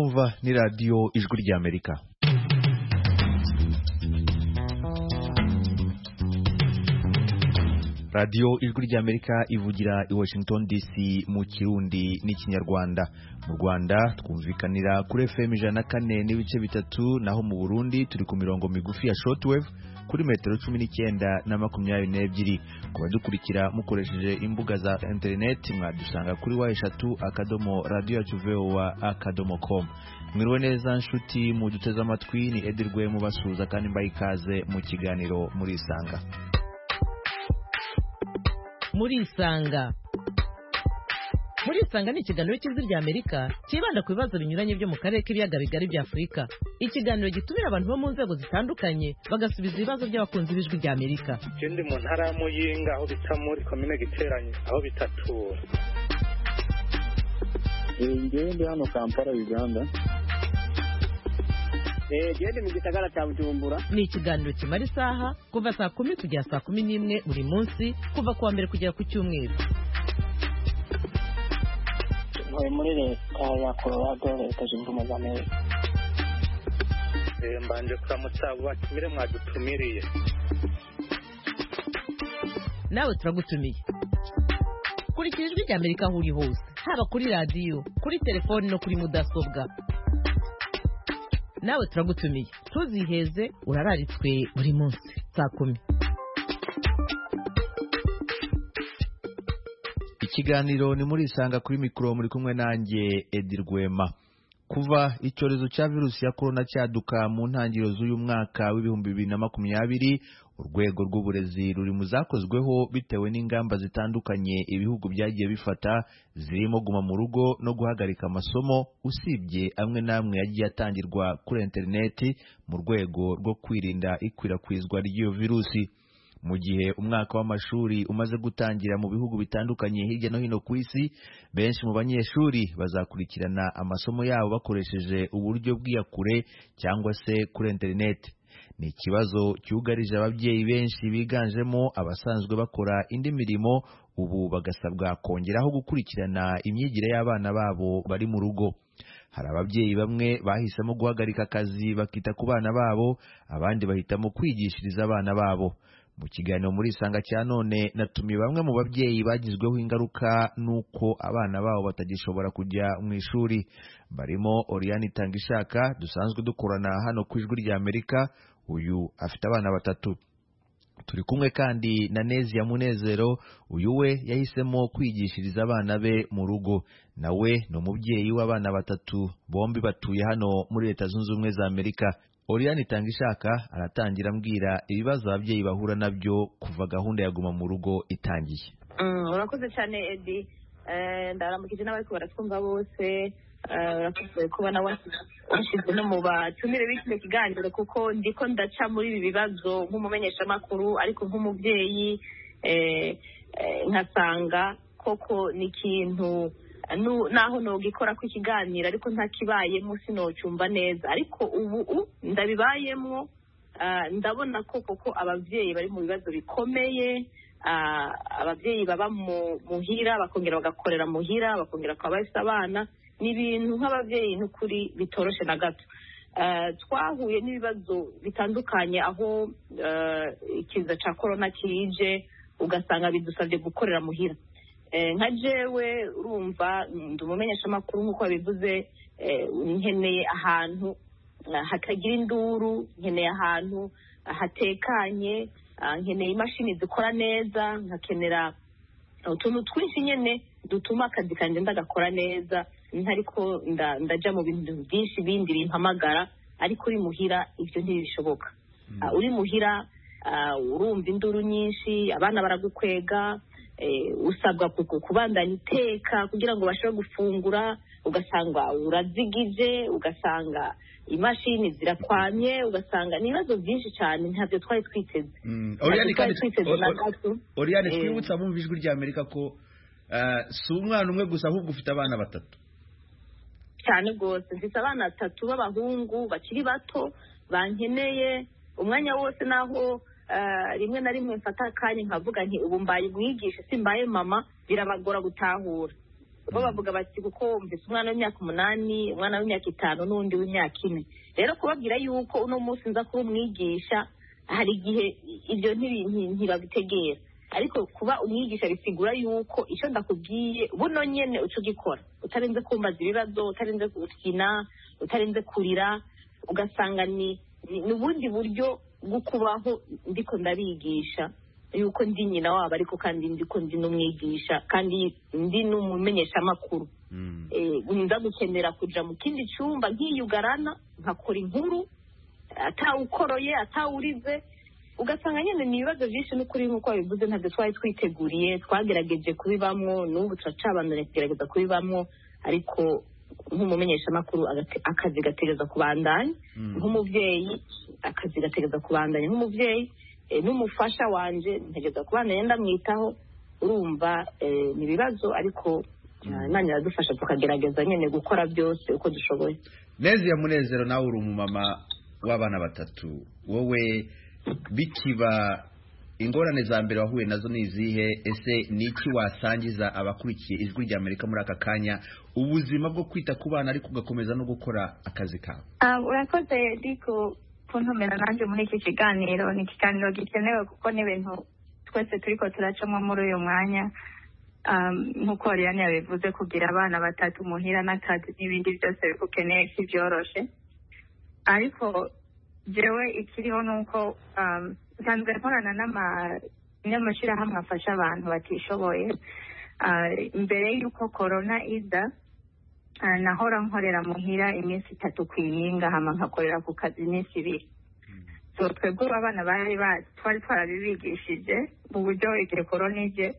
mwumva ni radio Ijwi ry'Amerika. Radio Ijwi ry'Amerika ivugira i Washington DC mu Kirundi n'Ikinyarwanda. Mu Rwanda twumvikanira kuri FM 104.3 naho mu Burundi turi ku mirongo migufi ya shortwave kuri metero 19 na 22. Kuba dukurikira mukoresheje imbuga za internet mwadusanga kuri wa@radioyacu.com. Mwiriwe neza nshuti mu duteze amatwi, ni Edirwe mubasuza kandi mbaye ikaze mu kiganiro muri Isanga. Muri Isanga ni ikiganiro cy'Ijwi ry'Amerika kibanda ku bibazo binyuranye byo mu karere k'ibiyaga bigari bya Afurika. Ikiganiro gitumira abantu bo mu nzego zitandukanye bagasubiza ibibazo by'abakunzi b'Ijwi ry'Amerika. Ikindi mu ntara ya Muyinga aho bita muri komine Giteranye aho bitatura. Ngende hano Kampala Uganda. Gende mu gisagara cya Bujumbura. Ni ikiganiro kimara isaha kuva saa 10 kugera saa 11 buri munsi kuva kuwa mbere kugera ku cyumweru. Muri leta ya Colorado, leta zunze ubumwe za Amerika. Mbanje kuramutsa batumire mwadutumiriye. Nawe turagutumiye. Kurikira Ijwi ry'Amerika aho uri hose, haba kuri radio, kuri telefone no kuri mudasobwa. Nawe turagutumiye. Tuziheze urararitswe buri munsi saa 10. Ikiganiro ni muri Isanga kuri mikro muri kumwe nanjye Edirwema. Kuva icyorezo cya virusi ya corona cyaduka mu ntangiriro z'uyu mwaka w'2020, urwego rw'uburezi ruri mu zakozweho bitewe n'ingamba zitandukanye ibihugu byagiye bifata, zirimo guma mu rugo no guhagarika amasomo, usibye amwe namwe yagiye atangirwa kuri internet mu rwego rwo kwirinda ikwirakwizwa ry'iyo virusi. Mu gihe umwaka w'amashuri umaze gutangira mu bihugu bitandukanye hirya no hino ku isi, benshi mu banyeshuri bazakurikirana amasomo yabo bakoresheje uburyo bw'iyakure cyangwa se kuri internet. Ni ikibazo cyugarije ababyeyi benshi biganjemo abasanzwe bakora indi mirimo, ubu bagasabwa kongeraho gukurikirana imyigire y'abana babo bari mu rugo. Hari ababyeyi bamwe bahisemo guhagarika akazi bakita ku bana babo, abandi bahitamo kwigishiriza abana babo. Mu kiganiro muri Isanga cya none natumiye bamwe mu babyeyi bagizweho ingaruka nuko abana babo batagishobora kujya mu ishuri. Barimo Oriane Itangishaka dusanzwe dukorana hano ku Ijwi ry'Amerika, uyu afite abana 3. Turi kumwe kandi na Nezia Munezero, uyu we yahisemo kwigishiriza abana be mu rugo. Nawe ni umubyeyi w'abana 3, bombi batuye hano muri Leta Zunze Ubumwe za Amerika. Oriane Itangishaka aratangira ambwira ibibazo ababyeyi bahura nabyo kuva gahunda ya guma mu rugo itangiye. Urakoze cyane Edi, ndaramukije n'abari baratwumva bose. Urakoze kubona washize no mu batumire b'iki kiganiro kuko ndiko ndaca muri ibi bibazo nk'umumenyesha makuru, ariko nk'umubyeyi nkasanga koko ni ikintu naho nogikora ku ikiganiro ariko ntakibayemo sinocumva neza, ariko ubu ndabibayemo. Ndabona koko abavyeyi bari mu bibazo bikomeye, abavyeyi baba muhira bakongera bagakorera muhira bakongera kwa bafite abana, ni ibintu nk'abavyeyi n'ukuri bitoroshe na gato. Twahuye n'ibibazo bitandukanye aho ikiza ca corona kije, ugasanga bidusabye gukorera muhira. Nka jewe urumva ndi umumenyesha makuru nk'uko babivuze, nkeneye ahantu hatagira induru, nkeneye ahantu hatekanye, nkeneye imashini zikora neza, nkakenera utuntu twinshi nyene dutuma akazi kanje ndagakora neza, ntariko ndaja mu bintu byinshi bindi bimpamagara, ariko uri muhira ibyo ntibishoboka. Uri muhira urumva induru nyinshi, abana baragukwega, usabwa kubandanya iteka kugira ngo bashobore gufungura, ugasanga urazigije, ugasanga imashini zirakwamye, ugasanga nibazo byinshi cyane ntabyo twari twiteze. Oriane twibutsa bumva Ijwi ry'Amerika ko si umwana umwe gusa ahubwo ufite abana 3. Cyane gose mfite abana 3 b'abahungu bakiri bato bankeneye umwanya wose, naho rimwe na rimwe mfata akanya nkavuga nti ubu mbaye mwigisha simbaye mama, birabagora gutahura. bo bavuga bati kuko mvise umwana w'imyaka 8 umwana w'imyaka 5 n'undi w'imyaka 4 rero kubabwira yuko uno munsi nza kuba umwigisha hari igihe ibyo ntibabitegera ariko kuba umwigisha bisigura yuko icyo ndakubwiye buno nyene uco gikora utarenze kumbaza ibibazo utarenze gukina utarenze kurira ugasanga ni ubundi buryo bwo kubaho ndiko ndabigisha yuko ndi nyina wabo ariko kandi ndiko ndi n'umwigisha kandi ndi n'umumenyesha makuru nza gukenera kuja mu kindi cyumba nkiyugarana nkakora inkuru atawukoroye atawurize ugasanga nyene ni ibibazo byinshi n'ukuri nk'uko bivuze ntabwo twari twiteguriye twagerageje kubibamwo n'ubu turacabandanya kugerageza kubibamwo ariko nk'umumenyesha makuru akazi gategereza kubandanya nk'umuvyeyi akazi gategereza kubandanya nk'umuvyeyi n'umufasha wanje ntegereza kubandanya ndamwitaho urumva ni ibibazo ariko Imana iradufasha tukagerageza nyene gukora byose uko dushoboye. Nezia Munezero nawe uri umumama w'abana 3 wowe bikiba ingorane za mbere wahuye nazo nizihe ese niki wasangiza abakurikiye ijwi rya Amerika muri aka kanya ubuzima bwo kwita ku bana ariko ugakomeza no gukora akazi kawe? Urakoze diko kuntumira nanje muri iki kiganiro ni ikiganiro gikenewe kuko n'ibintu twese turiko turacamo muri uyu mwanya nkuko Ariane yabivuze kugira abana 3 muhira n'akazi n'ibindi byose bikukeneye kivyoroshe ariko jewe ikiriho nuko nsanzwe nkorana n'amashirahamwe afasha abantu batishoboye mbere y'uko corona iza nahora nkorera muhira iminsi 3 kwiyinga hama nkakorera ku kazi iminsi 2 so twebwe abana twari twarabibigishije mu buryo igihe corona ije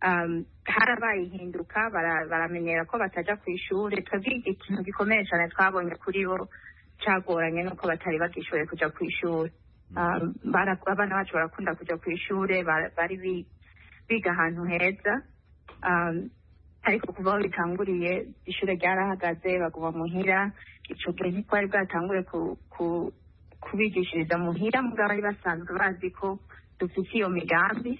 harabaye ihinduka baramenyera ko bataja ku ishuri twebwe ikintu gikomeye cyane twabonye kuri bo cyagoranye nuko batari bagishoboye kuja ku ishuri abana bacu barakunda kuja ku ishuri bari biga ahantu heza ariko kuva aho bitanguriye ishuri ryarahagaze baguma muhira ico gihe ntikwari bwatanguye kubigishiriza muhira mugabo bari basanzwe bazi ko dufite iyo migambi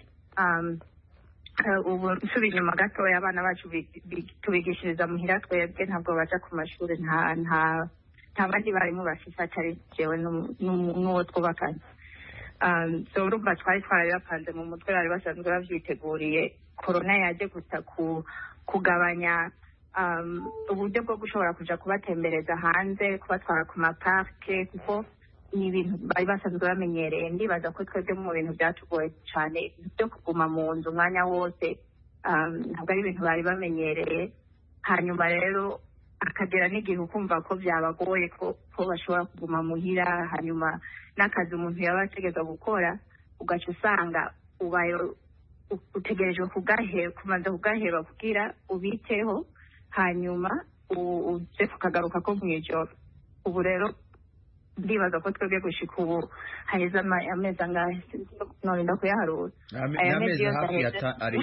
ubu nsubiye inyuma gatoya abana bacu tubigishiriza muhira twebwe ntabwo baja ku mashuri nta bandi barimo bafise atari jewe n'uwo twubakanye so urumva twari twarabibapanze mu mutwe bari basanzwe bavyiteguriye corona yaje gusa kugabanya uburyo bwo gushobora kuja kubatembereza hanze kubatwara ku maparke kuko ni ibintu bari basanzwe bamenyereye ndibaza ko twebwe mu bintu byatugoye cyane byo kuguma mu nzu umwanya wose ntabwo ari ibintu bari bamenyereye hanyuma rero akagera n'igihe ukumva ko byabagoye ko bashobora kuguma muhira hanyuma n'akazi umuntu yaba ategereza gukora ugaca usanga ubaye utegerejwe kumanza kugaheba kugira ubiteho hanyuma uje kukagaruka ko mw'ijoro ubu rero ndibaza ko twebwe gushika ubu haheze amezi angahe none ndakuyaharura aya mezi hafi ari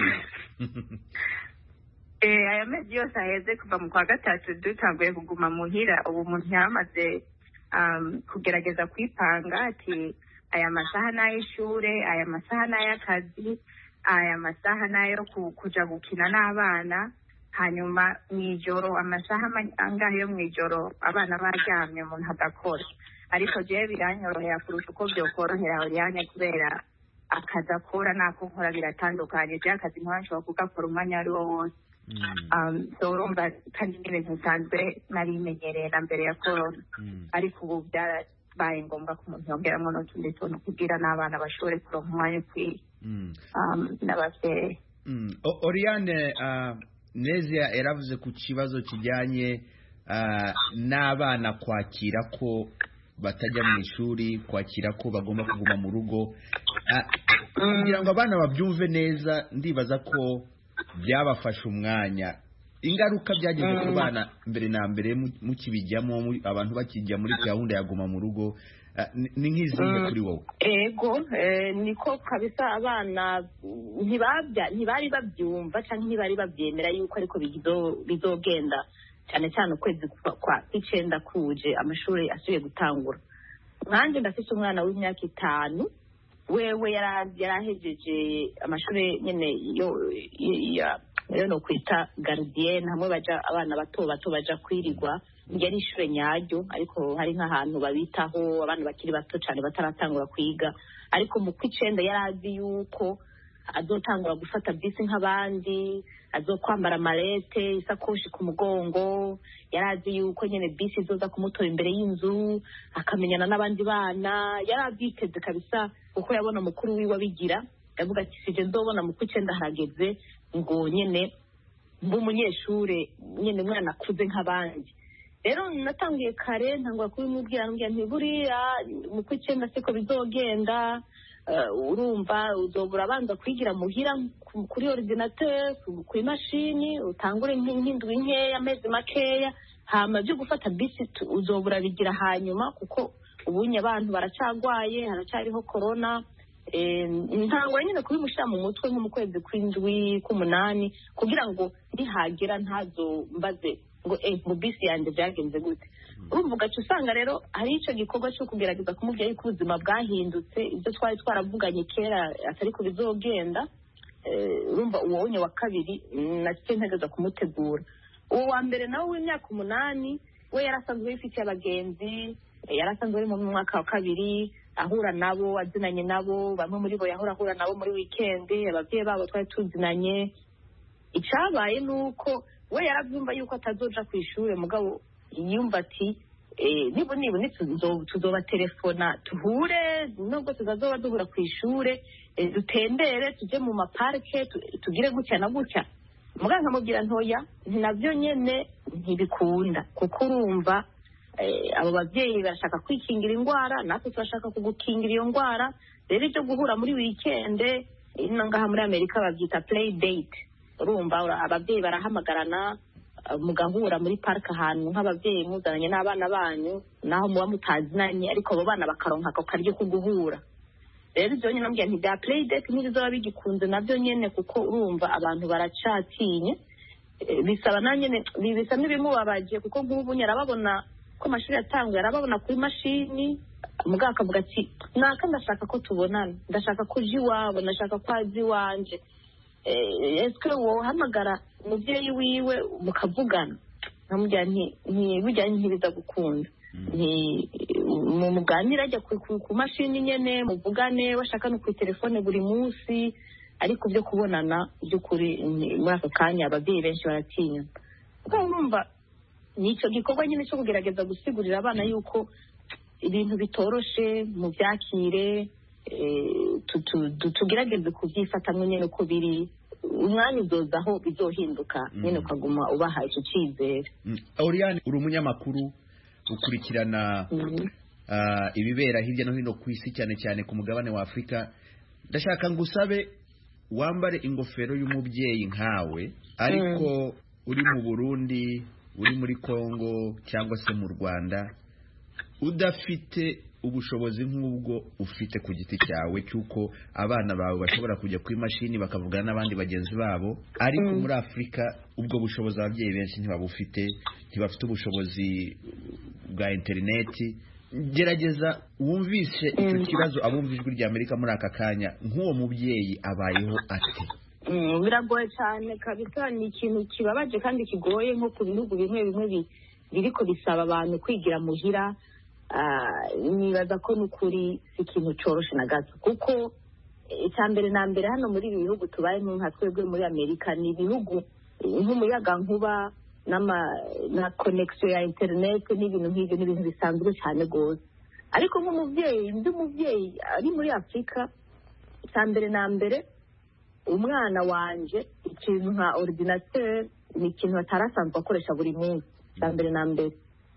aya mezi yose aheze kuva mu kwa gatatu dutanguye kuguma muhira ubu umuntu yaramaze kugerageza kwipanga ati aya masaha n'ay'ishure aya masaha n'ay'akazi aya masaha n'ayo kuja gukina n'abana hanyuma mw'ijoro amasaha angahe yo mw'ijoro abana baryamye umuntu agakora ariko jewe biranyorohera kurusha uko vyokorohera Oriane kubera akazi akora n'ako nkora biratandukanye jewe akazi nkora nshobora kugakora umwanya ari wo wose so urumva kandi n'ibintu bisanzwe narimenyereye na mbere ya corona ariko ubu byarabaye ngombwa ko umuntu yongeramwo n'utundi tuntu kugira n'abana bashobore kuronka umwanya ukwiye n'abavyeyi. Oriane Nezia yaravuze ku kibazo kijyanye n'abana kwakira ko batajya mu ishuri kwakira ko bagomba kuguma mu rugo kugira ngo abana babyumve neza ndibaza ko byabafasha umwanya ingaruka byagize ku bana mbere na mbere mukibijyamo abantu bakijya muri gahunda ya guma mu rugo ni nk'izihe kuri wowe? Ego niko kabisa abana ntibari babyumva cyangwa ntibari babyemera yuko ariko bizogenda cyane cyane ukwezi kwa 9 kuje amashuri asubiye gutangura. Nkanje ndafite umwana w'imyaka 5 wewe yarahejeje amashuri nyene rero no kwita gardienne hamwe baja abana bato baja kwirirwa yari ishure nyaryo ariko hari nk'ahantu babitaho abana bakiri bato cyane bataratangura kwiga ariko mu kw'icenda yari azi yuko azotangura gufata bisi nk'abandi azokwambara malete isakoshi ku mugongo yari azi yuko nyene bisi izoza kumutora imbere y'inzu akamenyana n'abandi bana yari abyiteze kabisa kuko yabona mukuru wiwe abigira yavuga ati sije nzobona mu kw'icenda harageze ngo nyene mbe umunyeshure nyene mwana akuze nk'abandi rero natangiye kare ntangura kubimubwira nambwira nti buriya mu kw'icenda siko bizogenda urumva uzobura abanza kwigira muhira kuri ordinateur ku imashini utangure nk'indwi nkeya amezi makeya hama byo gufata bisi uzobura bigira hanyuma kuko ubunye abantu baracagwaye haracariho corona ntangura nyine kubimushyira mu mutwe nko mu kwezi kw'indwi k'umunani kugira ngo nihagera ntazo mbaze ngo mu bisi yanjye byagenze gute urumva ugaca usanga rero hari icyo gikorwa cyo kugerageza kumubwira yuko ubuzima bwahindutse ibyo twari twaravuganye kera atari ko bizogenda urumva uwo wonye wa kabiri nacyo ntegeza kumutegura uwo wa mbere nawe w'imyaka 8 we yarasanzwe yifitiye abagenzi yarasanzwe ari mu mwaka wa kabiri ahura nabo azinanye nabo bamwe muri bo yahora ahura nabo muri weekend ababyeyi babo twari tuzinanye icyabaye nuko we yarabyumva yuko atazoja ku ishure mugabo yumva ati nibo tuzoba telefona tuhure nubwo tuzazoba duhura ku ishure dutembere tuje mu maparke tugire gutya na gutya muganga nkamubwira ntoya nabyo nyene ntibikunda kuko urumva abo babyeyi barashaka kwikingira indwara natwe turashaka kugukingira iyo ndwara rero ibyo guhura muri weekend ino ngaha muri Amerika babyita play date urumva ababyeyi barahamagarana mugahura muri park ahantu nk'ababyeyi muzananye n'abana banyu naho muba mutazinanye ariko abo bana bakaronka ako karyo ko guhura rero ibyo nyine nambwira nti bya play date ntibizoba bigikunze nabyo nyene kuko urumva abantu baracatinye bisaba na nyene bisa n'ibimubabaje kuko nk'ubu nyarababona ko amashuri yatanguye arababona kuri mashini muganga akavuga ati naka ndashaka ko tubonana ndashaka ko uji iwabo ndashaka ko azi iwanje eske wohamagara umubyeyi wiwe mukavugana nkamubwira bijyanye ntibiza gukunda muganira ajya ku mashini nyene muvugane washaka no ku telefone buri munsi ariko byo kubonana by'ukuri muri ako kanya ababyeyi benshi baratinya urumva nicyo gikorwa nyine cyo kugerageza gusigurira abana yuko ibintu bitoroshe mu byakire tugerageze kubyifatamwe nyine uko biri umwanya uzoza aho bizohinduka nyine ukaguma ubaha icyo cyizere. Oriane uri umunyamakuru ukurikirana ibibera hirya no hino ku isi cyane cyane ku mugabane wa Afurika ndashaka ngusabe wambare ingofero y'umubyeyi nkawe ariko uri mu Burundi uri muri Kongo cyangwa se mu Rwanda udafite ubushobozi nk'ubwo ufite ku giti cyawe cyuko abana bawe bashobora kujya ku imashini bakavugana n'abandi bagenzi babo ariko muri Afurika ubwo bushobozi ababyeyi benshi ntibabufite ntibafite ubushobozi bwa interineti gerageza wumvise icyo kibazo abumva ijwi rya Amerika muri aka kanya nk'uwo mubyeyi abayeho ate. Biragoye cyane kabisa ni ikintu kibabaje kandi kigoye nko ku bihugu bimwe bimwe biriko bisaba abantu kwigira muhira nibaza ko n'ukuri si ikintu coroshe na gato kuko icyambere na mbere hano muri ibi bihugu tubaye nka twebwe muri Amerika ni ibihugu nk'umuyaga nkuba na connection ya internet n'ibintu nk'ibyo n'ibintu bisanzwe cyane gose ariko nk'umubyeyi ndi umubyeyi ari muri Afrika icyambere na mbere umwana wanje ikintu nka ordinateur ni ikintu atarasanzwe akoresha buri munsi icyambere na mbere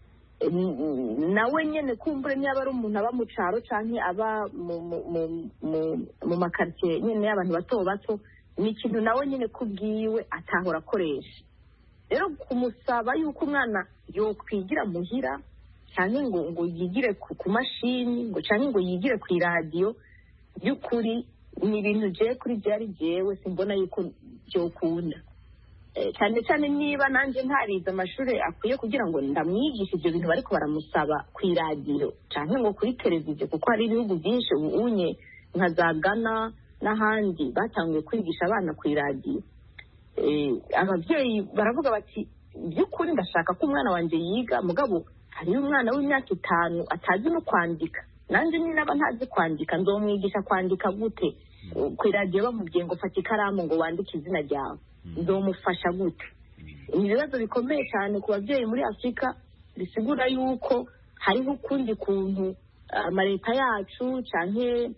nawe nyene kumbure niba ari umuntu aba mu caro canke aba mu makartier nyene y'abantu bato bato ni ikintu nawe nyene kubwiwe atahora akoresha rero kumusaba yuko umwana yokwigira muhira canke ngo yigire ku mashini ngo canke ngo yigire ku iradiyo by'ukuri ni ibintu je kuri byari jewe simbona yuko byokunda cyane cyane niba nanjye ntarize amashuri akwiye kugira ngo ndamwigishe ibyo bintu bariko baramusaba ku iradiyo canke ngo kuri televiziyo kuko hari ibihugu byinshi ubunye nka za Ghana n'ahandi batanguye kwigisha abana ku iradiyo ababyeyi baravuga bati by'ukuri ndashaka ko umwana wanjye yiga mugabo hariyo umwana w'imyaka 5 atazi no kwandika nanjye naba ntazi kwandika nzomwigisha kwandika gute ku iradiyo bamubwiye ngo fata ikaramu ngo wandike izina ryawe nzomufasha gute. Ibibazo bikomeye cyane ku babyeyi muri Afurika bisigura yuko hariho ukundi kuntu amaleta yacu cyane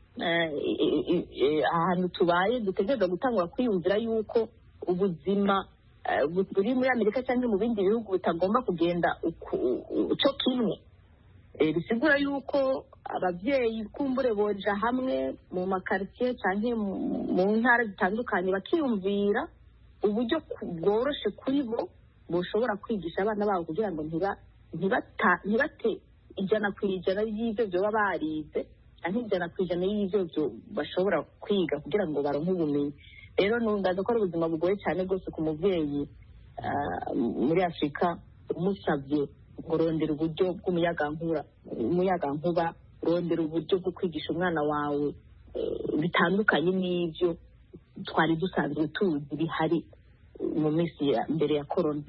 ahantu tubaye dutegereza gutangura kwiyumvira yuko ubuzima buri muri Amerika cyangwa mu bindi bihugu bitagomba kugenda uco kimwe. Bisigura yuko ababyeyi kumbure boja hamwe mu makaritiye cyangwa mu ntara zitandukanye bakiyumvira uburyo bworoshe kuri bo boshobora kwigisha abana babo kugira ngo ntibate 100% y'ibyo baba barize cyangwa 100% y'ibyo bashobora kwiga kugira ngo baronke ubumenyi. Rero ndaza ko ubuzima bugoye cyane rwose ku mubyeyi muri Afurika umusabye kurondera uburyo bw'umuyagankuba rondera uburyo bwo kwigisha umwana wawe bitandukanye n'ibyo twari dusanzwe tuzi bihari mu minsi ya mbere ya corona.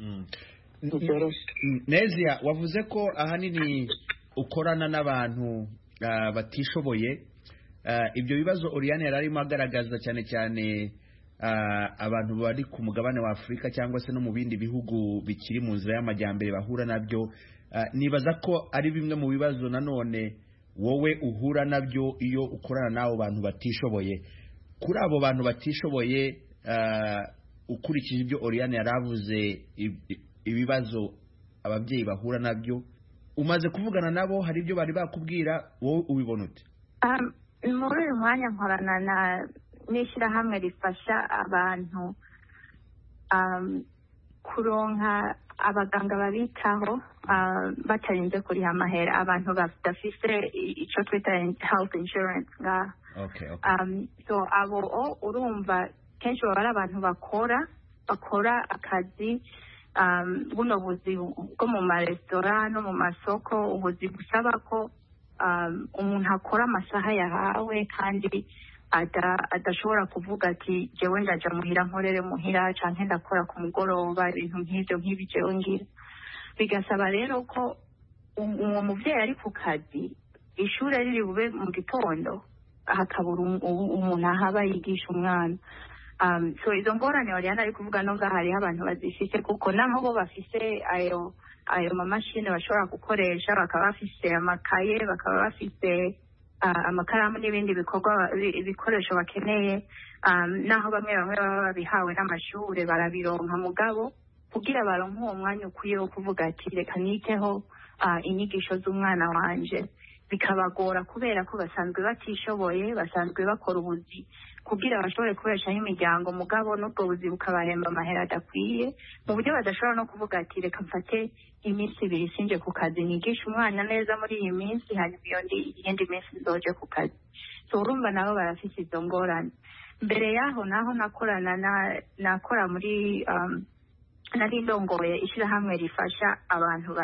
Nezia, wavuze ko ahanini ukorana n'abantu batishoboye. Ibyo bibazo Oriane yararimo agaragaza cyane cyane abantu bari ku mugabane wa Afurika cyangwa se no mu bindi bihugu bikiri mu nzira y'amajyambere bahura nabyo. Nibaza ko ari bimwe mu bibazo nanone wowe uhura nabyo iyo ukorana n'abo bantu batishoboye. Kuri abo bantu batishoboye ukurikije ibyo Oriane yaravuze ibibazo ababyeyi bahura nabyo, umaze kuvugana nabo hari ibyo bari bakubwira, wowe ubibona ute? Muri uyu mwanya nkorana n'ishyirahamwe rifasha abantu kuronka abaganga babitaho batarinze kuriha amahera, abantu badafite icyo twita health insurance ngaha. So abo urumva kenshi baba ari abantu bakora akazi buno buzi bwo mu maresitora no mu masoko, ubuzi busaba ko umuntu akora amasaha yahawe kandi adashobora kuvuga ati jewe ndaja muhira nkorere muhira canke ndakora ku mugoroba, ibintu nk'ivyo jewe ngira. Bigasaba rero ko uwo muvyeyi ari ku kazi, ishure riri bube mu gitondo, hakabura umuntu ahaba yigisha umwana. So izo ngorane Oriana ari kuvuga no hariho abantu bazifise, kuko naho bo bafise ayo mamashini bashobora gukoresha, bakaba bafise amakaye, bakaba bafise amakaramu n'ibindi ibikoresho bakeneye, naho bamwe baba babihawe n'amashure barabironka, mugabo kugira baronke uwo mwanya ukwiye wo kuvuga ati reka niteho inyigisho z'umwana wanje bikabagora, kubera ko basanzwe batishoboye, basanzwe bakora ubuzi kugira bashobore kubeshaho imiryango, mugabo n'ubwo buzi bukabahemba amahera adakwiye, mu buryo badashobora no kuvuga ati reka mfate iminsi 2 sinje ku kazi nigisha umwana neza muri iyi minsi, hanyuma iyindi minsi nzoje ku kazi. So urumva nabo barafise izo ngorane. Mbere yaho naho nakora muri nari ndongoye ishyirahamwe rifasha abantu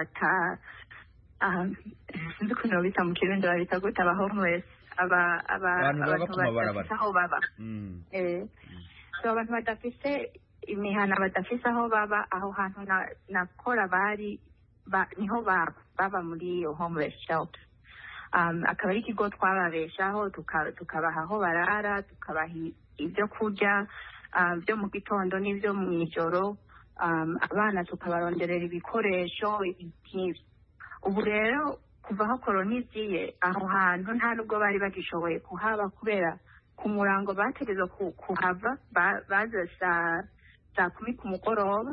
sinzi ukuntu babita mu Kirundi, babita gute, aba homeless, abantu badafise aho baba. So abantu badafise imihana, badafise aho baba, aho hantu nakora niho baba muri iyo homeless shelter. Akaba ari ikigo twababeshaho, tukabaha aho barara, tukabaha ibyo kurya byo mu gitondo n'ibyo mu ijoro, abana tukabaronderera ibikoresho nk'ibyo. Ubu rero kuva aho korona iziye, aho hantu nta nubwo bari bagishoboye kuhaba, kubera ku murango bategerezwa kuhava, baza saa 10 ku mugoroba,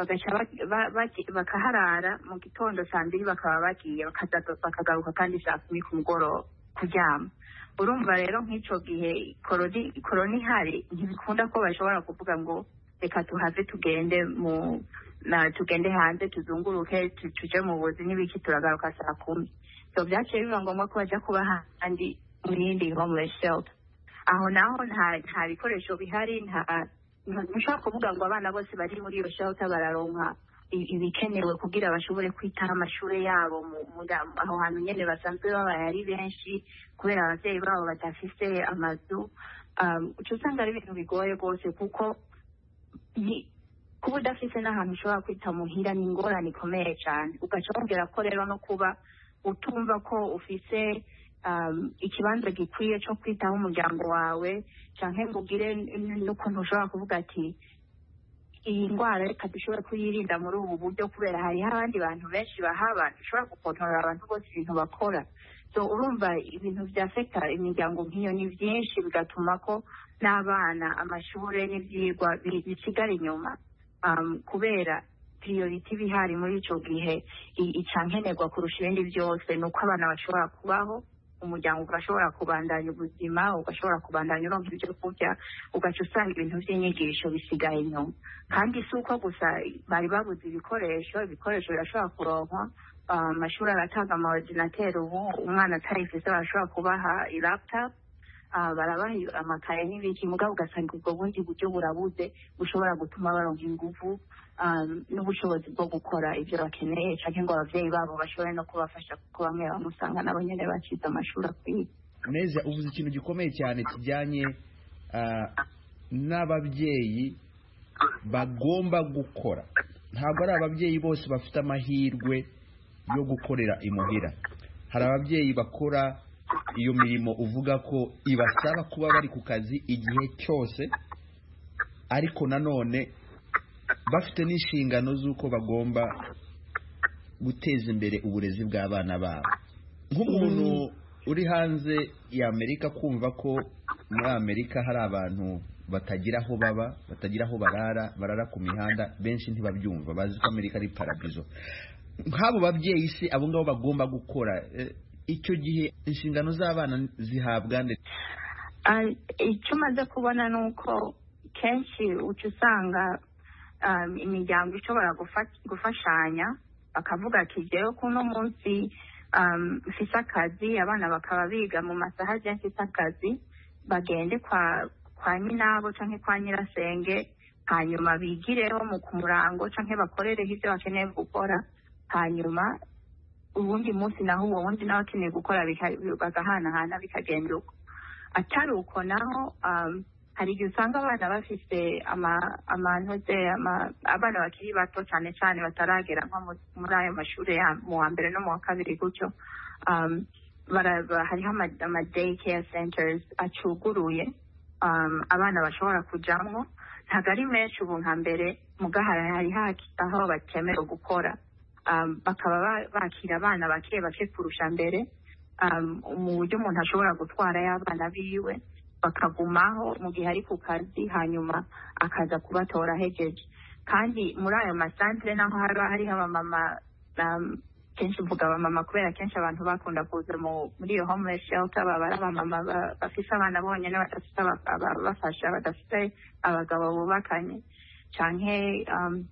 bakaharara mu gitondo saa 2 bakaba bagiye, bakagaruka kandi saa 10 ku mugoroba kuryama. Urumva rero nk'icyo gihe korona ihari, ntibikunda ko bashobora kuvuga ngo reka tuhave tugende hanze tuzunguruke tuje mu buzi n'ibiki turagaruka saa 10. So byaciye biba ngombwa ko bajya kuba handi muri yindi homeless shelter. Aho naho nta bikoresho bihari, ntushobora kuvuga ngo abana bose bari muri iyo shelter bararonka ibikenewe kugira bashobore kwitaho amashuri yabo aho hantu nyene basanzwe babaye ari benshi, kubera abavyeyi babo badafise amazu. Uca usanga ari ibintu bigoye rwose, kuko kuba udafite n'ahantu ushobora kwita muhira ni ingorane ikomeye cyane, ugaca wongera ko rero no kuba utumva ko ufise ikibanza gikwiye cyo kwitaho umuryango wawe, cyangwa ngo ugire n'ukuntu ushobora kuvuga ati iyi ndwara reka dushobora kuyirinda muri ubu buryo, kubera hariho abandi bantu benshi bahaba dushobora gukontorora abantu bose ibintu bakora. So urumva ibintu byafekta imiryango nk'iyo ni byinshi, bigatuma ko n'abana amashuri n'ibyigwa bisigara inyuma, kubera priority bihari muri icyo gihe icankenerwa kurusha ibindi byose ni uko abana bashobora kubaho, umuryango ugashobora kubandanya ubuzima, ugashobora kubandanya uronka ibyo kurya, ugaca usanga ibintu by'inyigisho bisigaye inyuma. Kandi si uko gusa bari babuze ibikoresho birashobora kuronkwa, amashuri aratanga amaordinateri ubu, umwana atarifise barashobora kubaha laptop, barabaha amakaye n'ibiki, mugabo ugasanga ubwo bundi buryo burabuze bushobora gutuma baronka ingufu n'ubushobozi bwo gukora ibyo bakeneye, cyangwa ngo ababyeyi babo bashobore no kubafasha, kuko bamwe bamusanga nabo nyine bacize amashuri akwiye. Neza uvuze ikintu gikomeye cyane kijyanye n'ababyeyi bagomba gukora. Ntabwo ari ababyeyi bose bafite amahirwe yo gukorera imuhira. Hari ababyeyi bakora iyo mirimo uvuga ko ibasaba kuba bari ku kazi igihe cyose, ariko nanone bafite n'inshingano z'uko bagomba guteza imbere uburezi bw'abana babo. Nk'umuntu uri hanze y'Amerika, kumva ko muri Amerika hari abantu batagira aho baba, batagira aho barara ku mihanda, benshi ntibabyumva, bazi ko Amerika ari paradizo. Nk'abo babyeyi se abo ngabo bagomba gukora, icyo gihe inshingano z'abana zihabwa nde? Icyo umaze kubona ni uko kenshi uca usanga imiryango ishobora gufashanya, bakavuga ati jewe kuno munsi mfise akazi, abana bakaba biga mu masaha je mfise akazi, bagende kwa nyinabo canke kwa nyirasenge, hanyuma bigireho mu kumurango canke bakorereho ibyo bakeneye gukora, hanyuma ubundi munsi naho uwo wundi nawe akeneye gukora bagahanahana bikagenda uko. Atari uko naho hari igihe usanga abana bafise abana bakiri bato cyane cyane bataragera nko muri ayo mashuri mu wa mbere no mu wa kabiri gutyo, hariho ama day care centers acuguruye abana bashobora kujamwo. Ntabwo ari menshi ubu nka mbere, mugahara hari aho bakemewe gukora, bakaba bakira abana bake kurusha mbere, mu buryo umuntu ashobora gutwara y'abana biwe bakagumaho mu gihe ari ku kazi, hanyuma akaza kubatora ahejeje. Kandi muri ayo masantere naho hariho abamama, kenshi mvuga abamama kubera kenshi abantu bakunda kuza muri iyo homeless shelter, baba ari abamama bafise abana bonyine, badafite ababafasha, badafite abagabo bubakanye, canke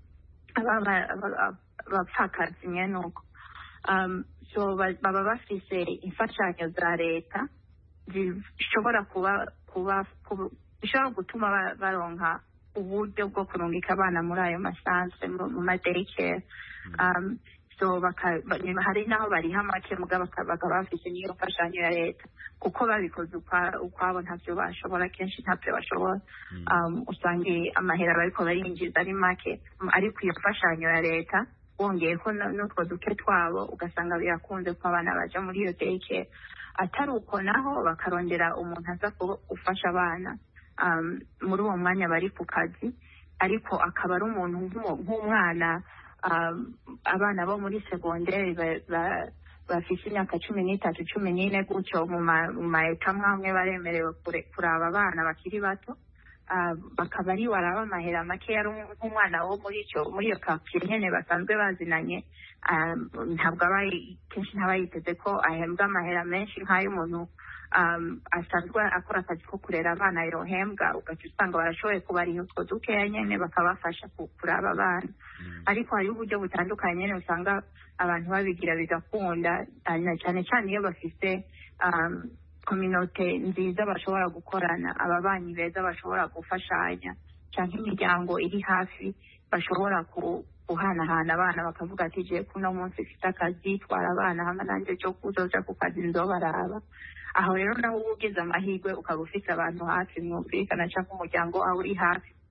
abapfakazi nyene uko. So baba bafise imfashanyo za leta zishobora bishobora gutuma baronka uburyo bwo kurungika abana muri ayo masantere mu ma day care. So hari naho bariha make, mugabo bakaba bafise n'iyo mfashanyo ya leta, kuko babikoze ukwabo ntavyo bashobora, kenshi ntavyo bashobora. Usanga amahera bariko barinjiza ari make, ariko iyo mfashanyo ya leta wongeyeko n'utwo duke twabo, ugasanga birakunze ko abana baja muri iyo day care. Atari uko naho bakarondera umuntu aza gufasha abana muri uwo mwanya bari ku kazi, ariko akaba ari umuntu nk'umwana, abana bo muri segonderi bafise imyaka 13, 14 gutyo, mu maeta amwe baremerewe kuraba abana bakiri bato, bakaba ari waraba amahera make, ari nk'umwana wo muri iyo quartier nyene basanzwe bazinanye. Ntabwo kenshi ntaba yiteze ko ahembwa amahera menshi nk'ay'umuntu asanzwe akora akazi ko kurera abana yohembwa, ugaca usanga barashoboye kubariha utwo dukeya nyene bakabafasha kuraba abana. Ariko hari uburyo butandukanye nyene usanga abantu babigira bigakunda, cyane cyane iyo bafise community nziza bashobora gukorana, ababanyi beza bashobora gufashanya, canke imiryango iri hafi bashobora guhanahana abana, bakavuga ati je kuno munsi mfite akazi, twara abana hamwe nanje cyo kuzoja ku kazi nzobaraba. Aho rero naho ugize amahirwe ukaba ufite abantu hafi mwumvikana, cyangwa umuryango wawe uri hafi,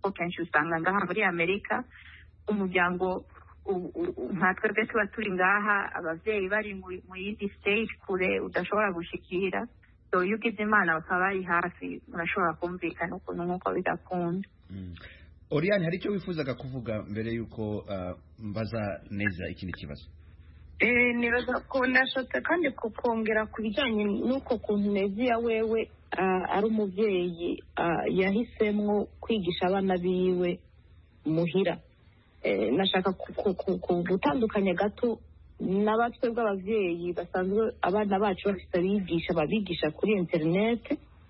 kuko kenshi usanga ngaha muri Amerika umuryango nka twebwe tuba turi ngaha abavyeyi bari mu yindi stage kure udashobora gushikira, so iyo ugize imana bakaba bari hafi murashobora kumvikana ukuntu nk'uko bidakunda. Oriane, hari icyo wifuzaga kuvuga mbere y'uko mbaza neza ikindi kibazo? nibaza ko ndashotse kandi kukongera ku bijyanye n'uko kuntu Neziya wewe ari umubyeyi yahisemwo kwigisha abana biwe muhira. Nashaka gutandukanya gato n'abatwe bw'abavyeyi basanzwe abana bacu bafite abigisha babigisha kuri internet.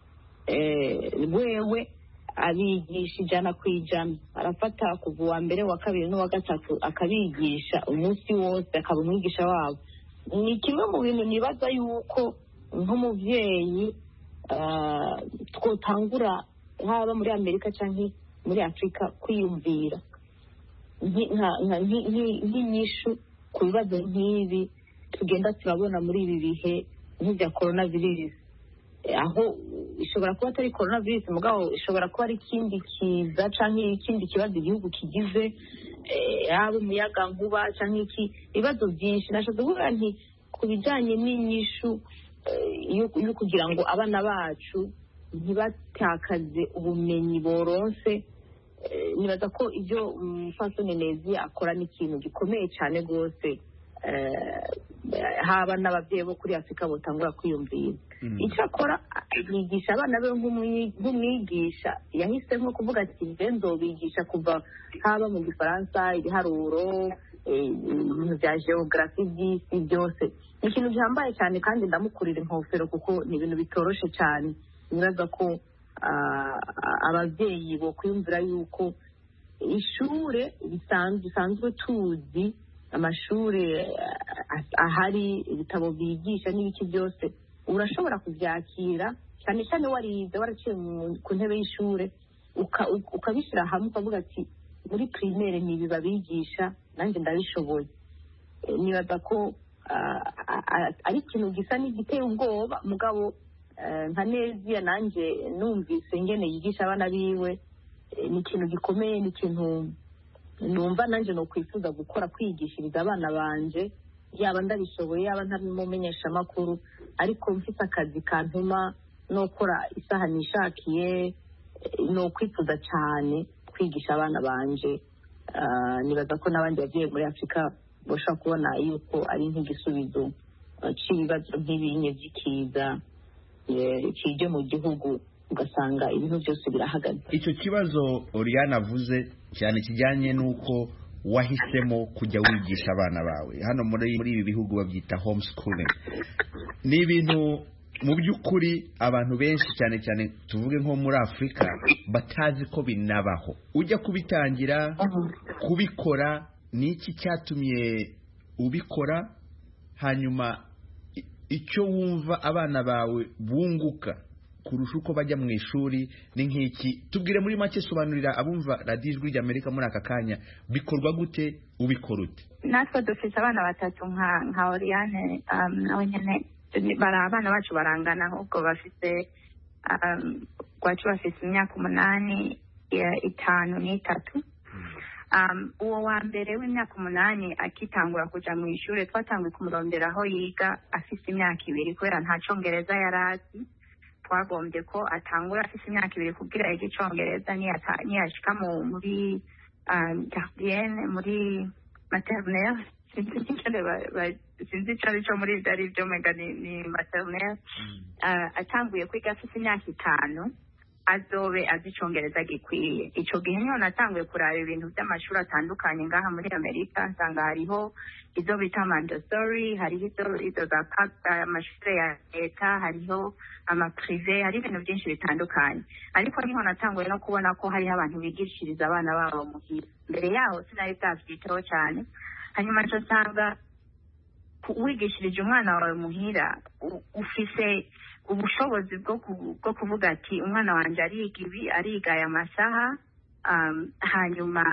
Wewe abigisha 100%, arafata kuva uwa mbere wa kabiri n'uwa gatatu akabigisha umunsi wose akaba umwigisha wabo. Ni kimwe mu bintu nibaza yuko nk'umuvyeyi twotangura haba muri Amerika canke muri Afrika kwiyumvira nk'inyishu ku bibazo nk'ibi tugenda turabona muri ibi bihe nk'ibya coronavirus, aho ishobora kuba atari coronavirus mugabo ishobora kuba ari ikindi kiza canke ikindi kibazo igihugu kigize, yaba umuyaga nkuba canke iki ibibazo byinshi. Nashaka kuvuga nti ku bijanye n'inyishu yo kugira ngo abana bacu ntibatakaze ubumenyi boronse, nibaza ko ibyo Umupfasoni Neziya akora ni ikintu gikomeye cyane rwose, haba n'ababyeyi bo kuri Afurika botangura kwiyumvira. Icyo akora yigisha abana be nk'umwigisha yahisemo kuvuga ati nzobigisha kuva haba mu Gifaransa, ibiharuro, ibintu bya geography by'isi byose. Ni ikintu gihambaye cyane kandi ndamukurira inkofero kuko ni ibintu bitoroshe cyane. Nibaza ko abavyeyi bo kwiyumvira yuko ishure bisanzwe tuzi amashure ahari ibitabo bigisha n'ibiki byose urashobora kubyakira cyane cyane warize waraciye ku ntebe y'ishure ukabishyira hamwe ukavuga ati muri primaire ni ibi babigisha nanjye ndabishoboye. Nibaza ko ari ikintu gisa n'igiteye ubwoba mugabo nka Neziya nanjye numvise ingene yigisha abana biwe ni ikintu gikomeye, ni ikintu numva nanjye no kwifuza gukora, kwigishiriza abana banje, yaba ndabishoboye yaba ntabimumenyesha amakuru, ariko mfite akazi kantuma no gukora isaha nishakiye no kwifuza cyane kwigisha abana banje. Nibaza ko n'abandi bagiye muri Afurika boshobora kubona yuko ari nk'igisubizo cy'ibibazo nk'ibinye by'ikiza kije mu gihugu ugasanga ibintu byose birahagaze. Icyo kibazo Oriane avuze cyane kijyanye n'uko wahisemo kujya wigisha abana bawe hano muri ibi bihugu babyita homeschooling, ni ibintu mu by'ukuri abantu benshi cyane cyane tuvuge nko muri Afurika batazi ko binabaho. Ujya kubitangira kubikora, ni iki cyatumye ubikora? Hanyuma icyo wumva abana bawe bunguka kurusha uko bajya mu ishuri ni nk'iki? Tubwire muri make, sobanurira abumva Radio Ijwi ry'Amerika muri aka kanya, bikorwa gute, ubikora ute? Natwe dufite abana batatu nka Oriane, nawe nyene abana bacu barangana, ahubwo bafite gwacu bafite imyaka 8, 5 n'3. Uwo wa mbere w'imyaka 8 akitangura kuja mu ishure twatanguye kumurondera aho yiga afite imyaka 2 kubera nta Congereza yarazi. Twagombye ko atangura afite imyaka 2 kugira ege Congereza niyashika muri gardienne muri maternelle, sinzi cyari cyo muri dari byo mega ni maternelle. Atanguye kwiga afite imyaka 5 azobe azi Icongereza gikwiye. Ico gihe niho natanguye kuraba ibintu by'amashuri atandukanye ngaha muri Amerika, nsanga hariho izo bita Montessori, hariho izo za amashuri ya leta, hariho amaprive, hari ibintu byinshi bitandukanye. Ariko niho natanguye no kubona ko hariho abantu bigishiriza abana babo muhira. Mbere yaho sinari bwavyitaho cyane, hanyuma nco nsanga wigishirije umwana wawe muhira ufise ubushobozi bwo kuvuga ati umwana wanje ariga aya masaha, hanyuma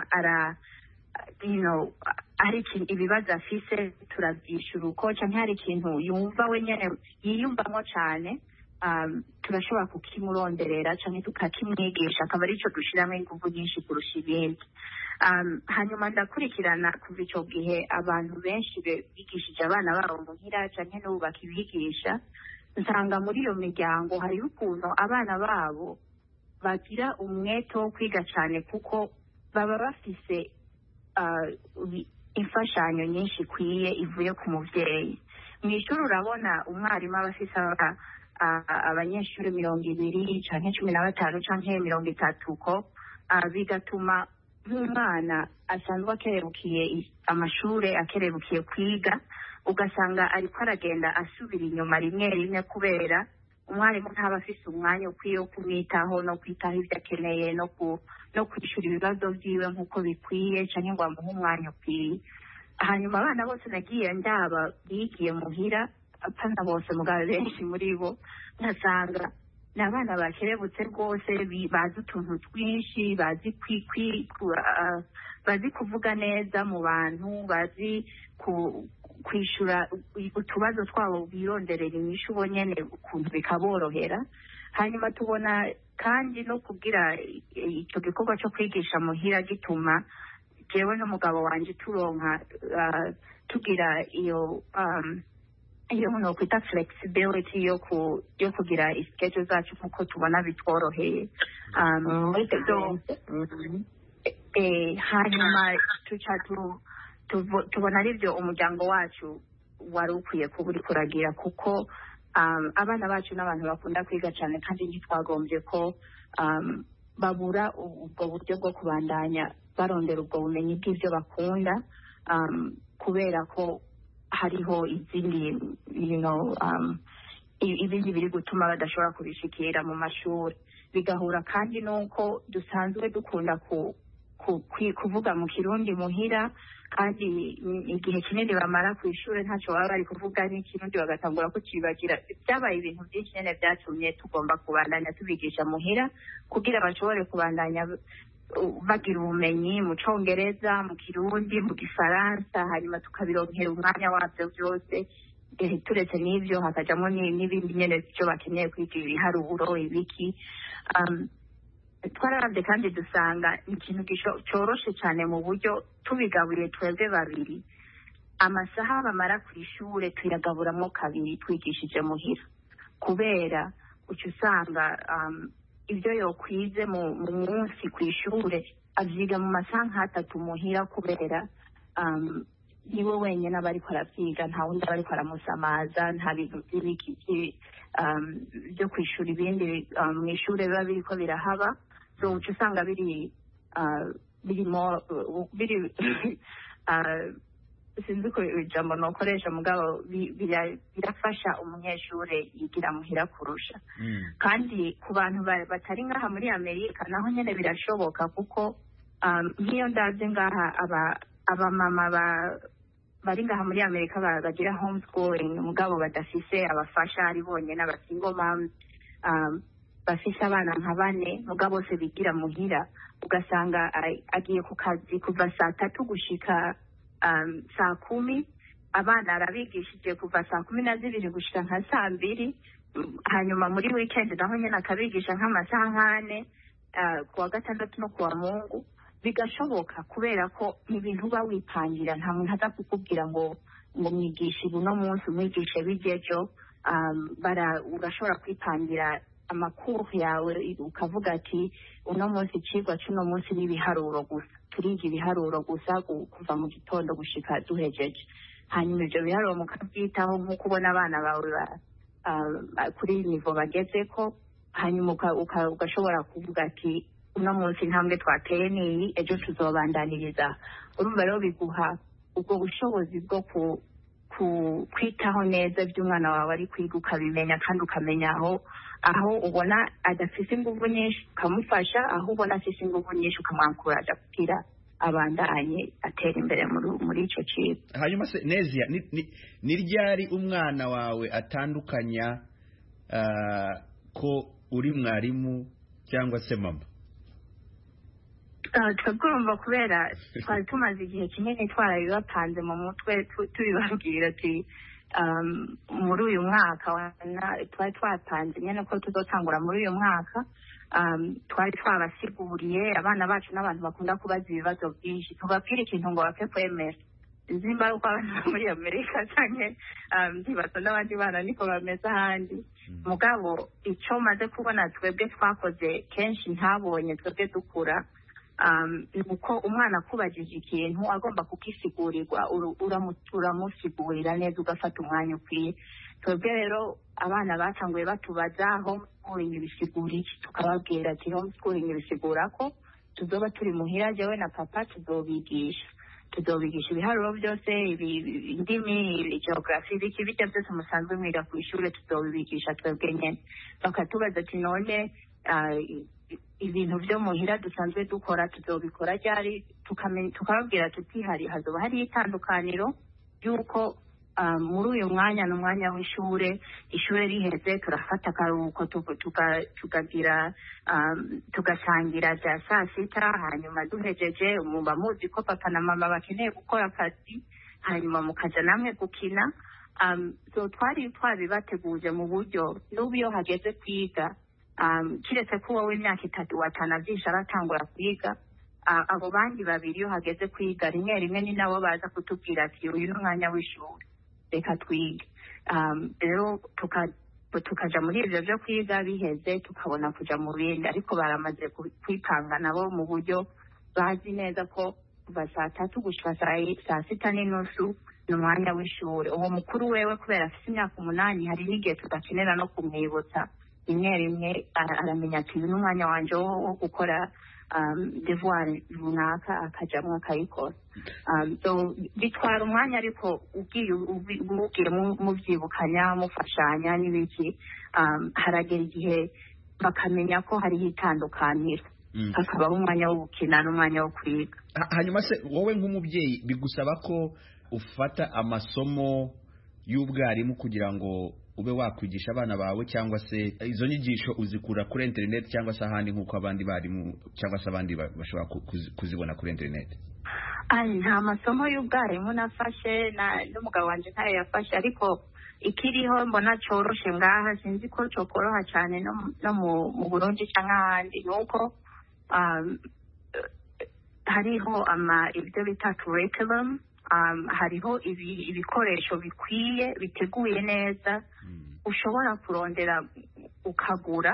hari ibibazo afise turabyishura uko, canke hari ikintu yumva we nyene yiyumvamo cyane turashobora kukimuronderera cyangwa tukakimwigisha akaba aricyo dushyiramo ingufu nyinshi kurusha ibindi. Hanyuma ndakurikirana kuva icyo gihe abantu benshi bigishije abana babo muhira cyangwa n'ubu bakibigisha, nsanga muri iyo miryango hariho ukuntu abana babo bagira umwete wo kwiga cyane kuko baba bafise imfashanyo nyinshi ikwiye ivuye ku mubyeyi. Mu ishuri urabona umwarimu aba afise abanyeshuri 200 cyangwa 15 cyangwa 30 ko bigatuma nk'umwana asanzwe akerebukiye amashuri akerebukiye kwiga ugasanga ariko aragenda asubira inyuma rimwe rimwe kubera umwarimu ntaba afise umwanya ukwiye wo kumwitaho no kwitaho ibyo akeneye no kwishura ibibazo byiwe nk'uko bikwiye cyangwa ngo amuhe umwanya ukwiye. Hanyuma abana bose nagiye ndaba bigiye muhira apana bose mugabo benshi muri bo nkasanga ni abana bakerebutse rwose bazi utuntu twinshi, bazi kuvuga neza mu bantu, bazi kwishura utubazo twabo bironderera inyishu bonyene ukuntu bikaborohera. Hanyuma tubona kandi no kugira icyo gikorwa cyo kwigisha muhira gituma jewe n'umugabo wanje turonka tugira iyo no kwita flexibility yo kugira schedule zacu nkuko tubona bitworoheye. Hanyuma tubona aribyo umuryango wacu wari ukwiye kuba uri kuragira kuko abana bacu n'abantu bakunda kwiga cyane kandi ntitwagombye ko babura ubwo buryo bwo kubandanya barondera ubwo bumenyi bw'ibyo bakunda kubera ko hariho izindi ibindi biri gutuma badashobora kubishikira mu mashuri. Bigahura kandi nuko dusanzwe dukunda kuvuga mu Kirundi muhira kandi igihe kinini bamara ku ishuri ntacyo baba bari kuvuga n'ikirundi bagatangura kukibagira. Byabaye ibintu byinshi nyine byatumye tugomba kubandanya tubigisha muhira kugira bashobore kubandanya bagira ubumenyi mu Congereza, mu Kirundi, mu Gifaransa, hanyuma tukabironkera umwanya wabyo byose. Turetse n'ibyo hakajamo n'ibindi nyine byo bakeneye kwiga ibiharuro ibiki. Twararabye kandi dusanga ikintu cyoroshe cyane mu buryo tubigaburiye twebwe babiri amasaha bamara ku ishuri tuyagaburamo kabiri twigishije muhira kubera uca usanga ibyo yokwize mu munsi ku ishuri avyiga mu masaha nk'atatu muhira kubera niwe wenyine aba ariko aravyiga nta wundi aba ariko aramusamaza nta bintu by'ibiki byo kwishura ibindi mu ishuri biba biriko birahaba. So uca usanga biri sinzi ko ijambo nokoresha mugabo birafasha umunyeshuri yigira muhira kurusha. Kandi ku bantu batari ngaha muri Amerika naho nyene birashoboka kuko nk'iyo ndavye ngaha abamama bari ngaha muri Amerika bagira homeschooling mugabo badafise abafasha ari bonyene abasingle moms bafise abana nka 4 mugabo bose bigira muhira ugasanga agiye ku kazi kuva 3:00 gushika 10:00 abana arabigishije kuva 12:00 gushika nka 2:00 hanyuma muri weekend naho nyene akabigisha nk'amasaha 4 kuwa gatandatu no kuwa Mungu. Bigashoboka kubera ko ibintu bawipangira nta muntu aza kukubwira ngo mwigishe uno munsi umwigishe bijejo. Urashobora kwipangira amakuru yawe ukavuga ati uno munsi icigwa cy'uno munsi n'ibiharuro gusa turiga ibiharuro gusa kuva mu gitondo gushika duhejeje. Hanyuma ibyo biharuro mukabyitaho nk'uko ubona abana bawe kuri nivo bagezeko. Hanyuma ugashobora kuvuga ati uno munsi intambwe twateye niyi ejo tuzobandaniriza. Urumva rero biguha ubwo bushobozi bwo kwitaho neza by'umwana wawe ari kwiga ukabimenya kandi ukamenya aho ubona adafise ingufu nyinshi ukamufasha, aho ubona afise ingufu nyinshi ukamwankuraja kugira abandanye atera imbere muri ico cigwa. Hanyuma se Nezia ni ryari umwana wawe atandukanya ko uri mwarimu cyangwa se mama? Twagomba kubera twari tumaze igihe kinini twarabibapanze mu mutwe tubibabwira ati muri uyu mwaka twari twatanze nyine ko tuzotangura muri uyu mwaka twari twabasiguriye abana bacu n'abantu bakunda kubaza ibibazo byinshi tubabwira ikintu ngo bapfe kwemera zimba uko abantu muri Amerika cyane ndibaza n'abandi bana niko bameze ahandi mugabo icyo maze kubona twebwe twakoze kenshi ntabonye twebwe dukura uko umwana akubajije ikintu agomba kukisigurirwa uramusigurira neza ugafata umwanya ukwiye twebwe rero abana batanguye batubaza homeschooling bisigura iki tukababwira ati homeschooling bisigura ko tuzoba turi muhira jewe na papa tuzobigisha ibiharuro byose indimi geography biki bijya byose musanzwe mwiga ku ishuri tuzobibigisha twebwe nyene bakatubaza ati none ibintu byo muhira dusanzwe dukora tuzobikora ryari tukababwira tuti hazoba hari itandukaniro y'uko muri uyu mwanya ni umwanya w'ishure ishure riheze turafata akaruhuko tukagira tugasangira bya saa sita hanyuma duhejeje muba muzi ko papa na mama bakeneye gukora akazi hanyuma mukaja namwe gukina so twari twabibateguje mu buryo n'ubu iyo hageze kwiga kiretse ko wowe imyaka 3 watanavyisha aratangura kwiga abo bandi babiri iyo hageze kwiga rimwe ni nabo baza kutubwira ati uyu ni umwanya w'ishuri reka twige rero tukaja muri ivyo byo kwiga biheze tukabona kuja mu bindi ariko baramaze kwipanga nabo mu buryo bazi neza ko kuva saa 3 gushika saa 6:30 ni umwanya w'ishuri uwo mukuru wewe kubera afite imyaka 8 hari n'igihe tudakenera no kumwibutsa rimwe aramenya ati uyu ni umwanya wanje wo gukora devoir runaka akajamwo akayikora so bitwara umwanya ariko ugiye muvyibukanya mufashanya n'ibiki haragera igihe bakamenya ko hariho itandukaniro hakabaho umwanya wo gukina n'umwanya wo kwiga hanyuma se wowe nk'umubyeyi bigusaba ko ufata amasomo y'ubwarimu kugira ngo ube wakwigisha abana bawe cyangwa se izo nyigisho uzikura kuri internet cyangwa se ahandi nk'uko abandi barimu cyangwa se abandi bashobora kuzibona kuri internet? Nta masomo y'ubwarimu nafashe n'umugabo wanje ntayo yafashe ariko ikiriho mbona coroshe ngaha sinzi ko cokoroha cyane no mu Burundi cyangwa ahandi nuko hariho ibyo bita curriculum hariho ibikoresho bikwiye biteguye neza ushobora kurondera ukagura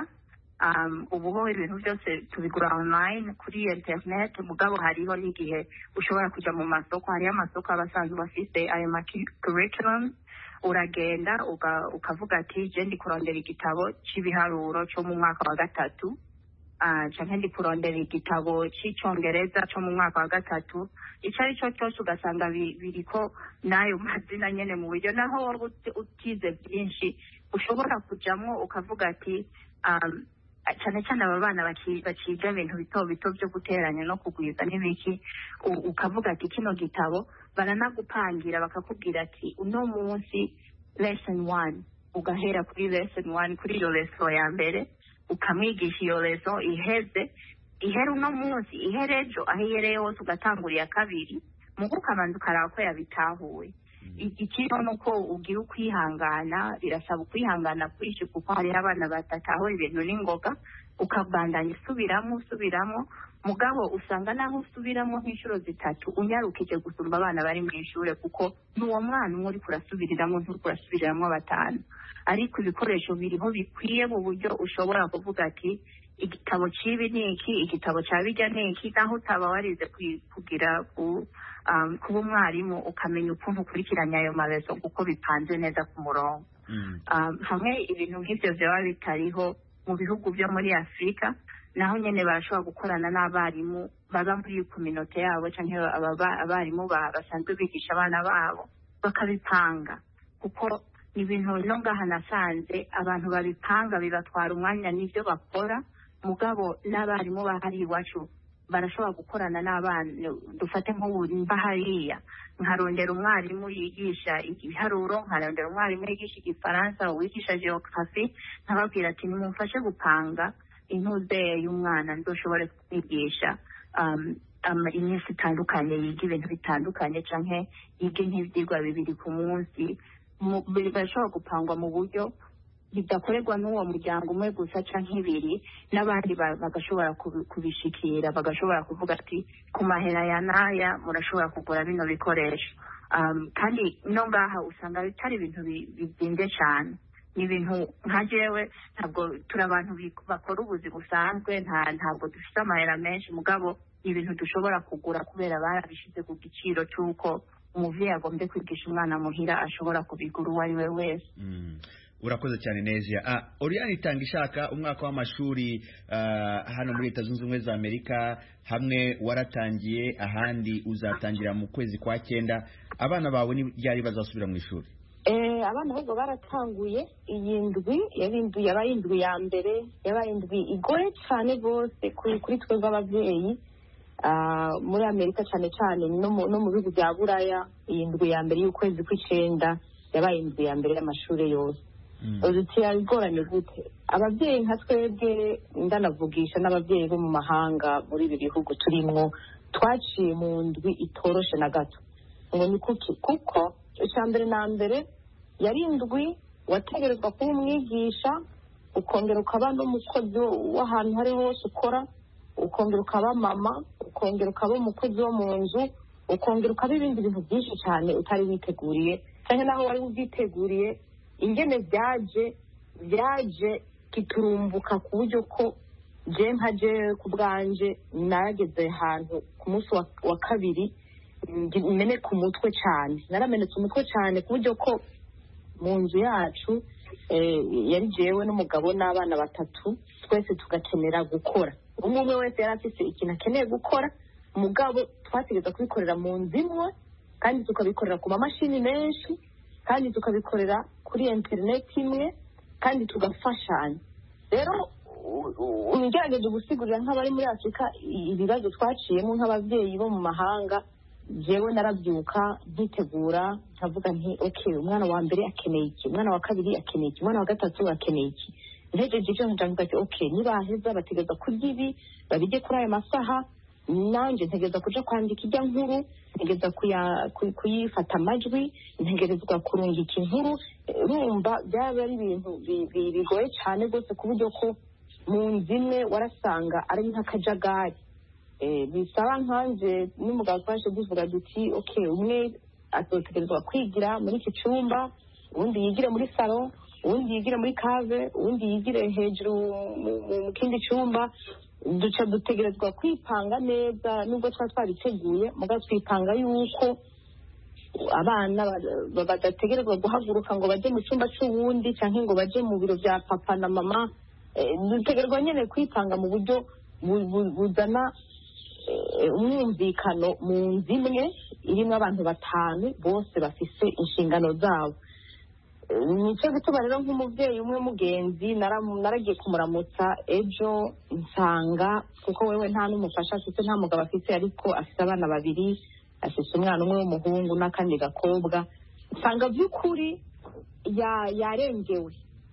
ubu ibintu byose tubigura online kuri internet mugabo hariho n'igihe ushobora kuja mu masoko hariho amasoko abasanzwe bafite ayo curriculum uragenda ukavuga ati je ndi kurondera igitabo cy'ibiharuro cyo mu mwaka wa 3 canke ndi kurondera igitabo cy'icongereza cyo mu mwaka wa 3 icyo ari cyo cyose ugasanga biriko nayo mazina nyene mu buryo naho waba utize byinshi ushobora kujamwo ukavuga ati cyane cyane aba bana bakiga ibintu bito byo guteranya no kugwiza n'ibiki ukavuga ati kino gitabo baranagupangira bakakubwira ati uno munsi lesson 1 ugahera kuri lesson 1 kuri iyo lesson ya mbere ukamwigisha iyo lesson ihera uno munsi iherejo aho ihereye hose ugatangurira iya kabiri mugo ukabanza ukaraba ko yabitahuye ikino nuko ugira ukwihangana birasaba ukwihangana kwinshi kuko hariho abana batatahura ibintu n'ingoga ukabandanya usubiramo mugabo usanga naho usubiramo nk'inshuro 3 unyarukije gusumba abana bari mu ishure kuko n'uwo mwana umwe uri kurasubiriramo ntukurasubiriramo 5 ariko ibikoresho biriho bikwiye mu buryo ushobora kuvuga ati igitabo cibi niki igitabo cabijya niki naho utaba warize kugira kuba umwarimu ukamenya ukuntu ukurikiranya ayo marezo kuko bipanze neza ku murongo hamwe ibintu nk'ivyo vyaba bitariho mu bihugu byo muri Afrika naho nyene barashobora gukorana n'abarimu baba muri community yabo canke abarimu basanzwe bigisha abana babo bakabipanga kuko ibintu no ngaha nasanze abantu babipanga bibatwara umwanya n'ivyo bakora mugabo n'abarimu bahari iwacu barashobora gukorana n'abana dufate nk'ubu hariya nkarondera umwarimu yigisha ibiharuro nkarondera umwarimu yigisha igifaransa wigisha geography nkababwira ati nimumfashe gupanga intuze y'umwana ndoshobore kwigisha iminsi itandukanye yiga ibintu bitandukanye canke yige nk'ivyigwa 2 ku munsi birashobora gupangwa mu buryo bidakorerwa n'uwo muryango umwe gusa canke ibiri, n'abandi bagashobora kubishikira, bagashobora kuvuga ati ku mahera ya naya murashobora kugura bino bikoresho. Kandi no ngaha usanga bitari ibintu bizimvye cane, ni ibintu nka jewe ntabwo turi abantu bakora ubuzi busanzwe, ntabwo dufite amahera menshi, mugabo ibintu dushobora kugura kubera barabishize ku giciro cy'uko umuvyeyi agombye kwigisha umwana muhira ashobora kubigura uwo ari we wese. Urakoze cyane Nezia. Oriane Itangishaka, umwaka w'amashuri hano muri Leta Zunze Ubumwe za Amerika, hamwe waratangiye ahandi uzatangira mu kwezi kwa 9. Abana bawe ni ryari bazasubira mu ishuri? Abana ahubwo baratanguye iyindwi yabaye indwi ya mbere, yabaye indwi igoye cyane bose kuri twebwe ababyeyi muri Amerika cyane cyane no mu bihugu bya Buraya. Iyindwi ya mbere y'ukwezi kw'icenda yabaye indwi ya mbere y'amashuri yose. Igoranye gute ababyeyi nka twebwe, ndanavugisha n'ababyeyi bo mu mahanga muri ibi bihugu turimwo, twaciye mu ndwi itoroshe na gato. ngo ni kuki? Kuko icya mbere na mbere yari indwi wategerezwa kuba umwigisha, ukongera ukaba n'umukozi w'ahantu hari hose ukora, ukongera ukaba mama, ukongera ukaba umukozi wo mu nzu, ukongera ukaba ibindi bintu byinshi cyane utari witeguriye, cyane naho wari ubyiteguriye. Ingene byaje kiturumbuka ku buryo ko je nkaje ku bwanje narageze ahantu ku munsi wa kabiri mene ku mutwe cyane, naramenetse umutwe cyane ku buryo ko mu nzu yacu yari jewe n'umugabo n'abana 3, twese tugakenera gukora. Umwe wese yari afite ikintu akeneye gukora, umugabo twategeza kubikorera mu nzu imwe, kandi tukabikorera ku mamashini menshi, kandi tukabikorera kuri internet imwe, kandi tugafashanya. Rero ungerageje gusigurira nk'abari muri Afrika ibibazo twaciyemo nk'ababyeyi bo mu mahanga, jewe narabyuka nkitegura nkavuga nti okay, umwana wa mbere akeneye iki, umwana wa kabiri akeneye iki, umwana wa gatatu akeneye iki. Ntegereje icyo nkavuga ati okay, nibaheza bategeza kurya ibi babijye kuri aya masaha, nanje ntegereza kuja kwandika ijya nkuru, ntegereza kuyifata amajwi, ntegerezwa kurungika inkuru. Urumva byaba ari ibintu bigoye cyane rwose ku buryo ko mu nzu imwe warasanga ari nk'akajagari. Bisaba nkanje n'umugabo twaje duvuga duti okay, umwe azotegerezwa kwigira muri iki cyumba, ubundi yigire muri salo, ubundi yigire muri cave, ubundi yigire hejuru mu kindi cyumba. Duca dutegerezwa kwipanga neza, nubwo twabiteguye mugabo twipanga yuko abana badategerezwa guhaguruka ngo baje mu cyumba cy'ubundi cyangwa ngo baje mu biro bya papa na mama. Dutegerezwa nyine kwipanga mu buryo buzana umwumvikano mu nzu imwe irimo abantu 5 bose bafise inshingano zabo. Nicyo gituma rero nk'umubyeyi umwe mugenzi naragiye kumuramutsa ejo, nsanga kuko wewe nta n'umufasha afite, nta mugabo afite, ariko afite abana 2, afite umwana umwe w'umuhungu n'akandi gakobwa. Nsanga by'ukuri yarengewe,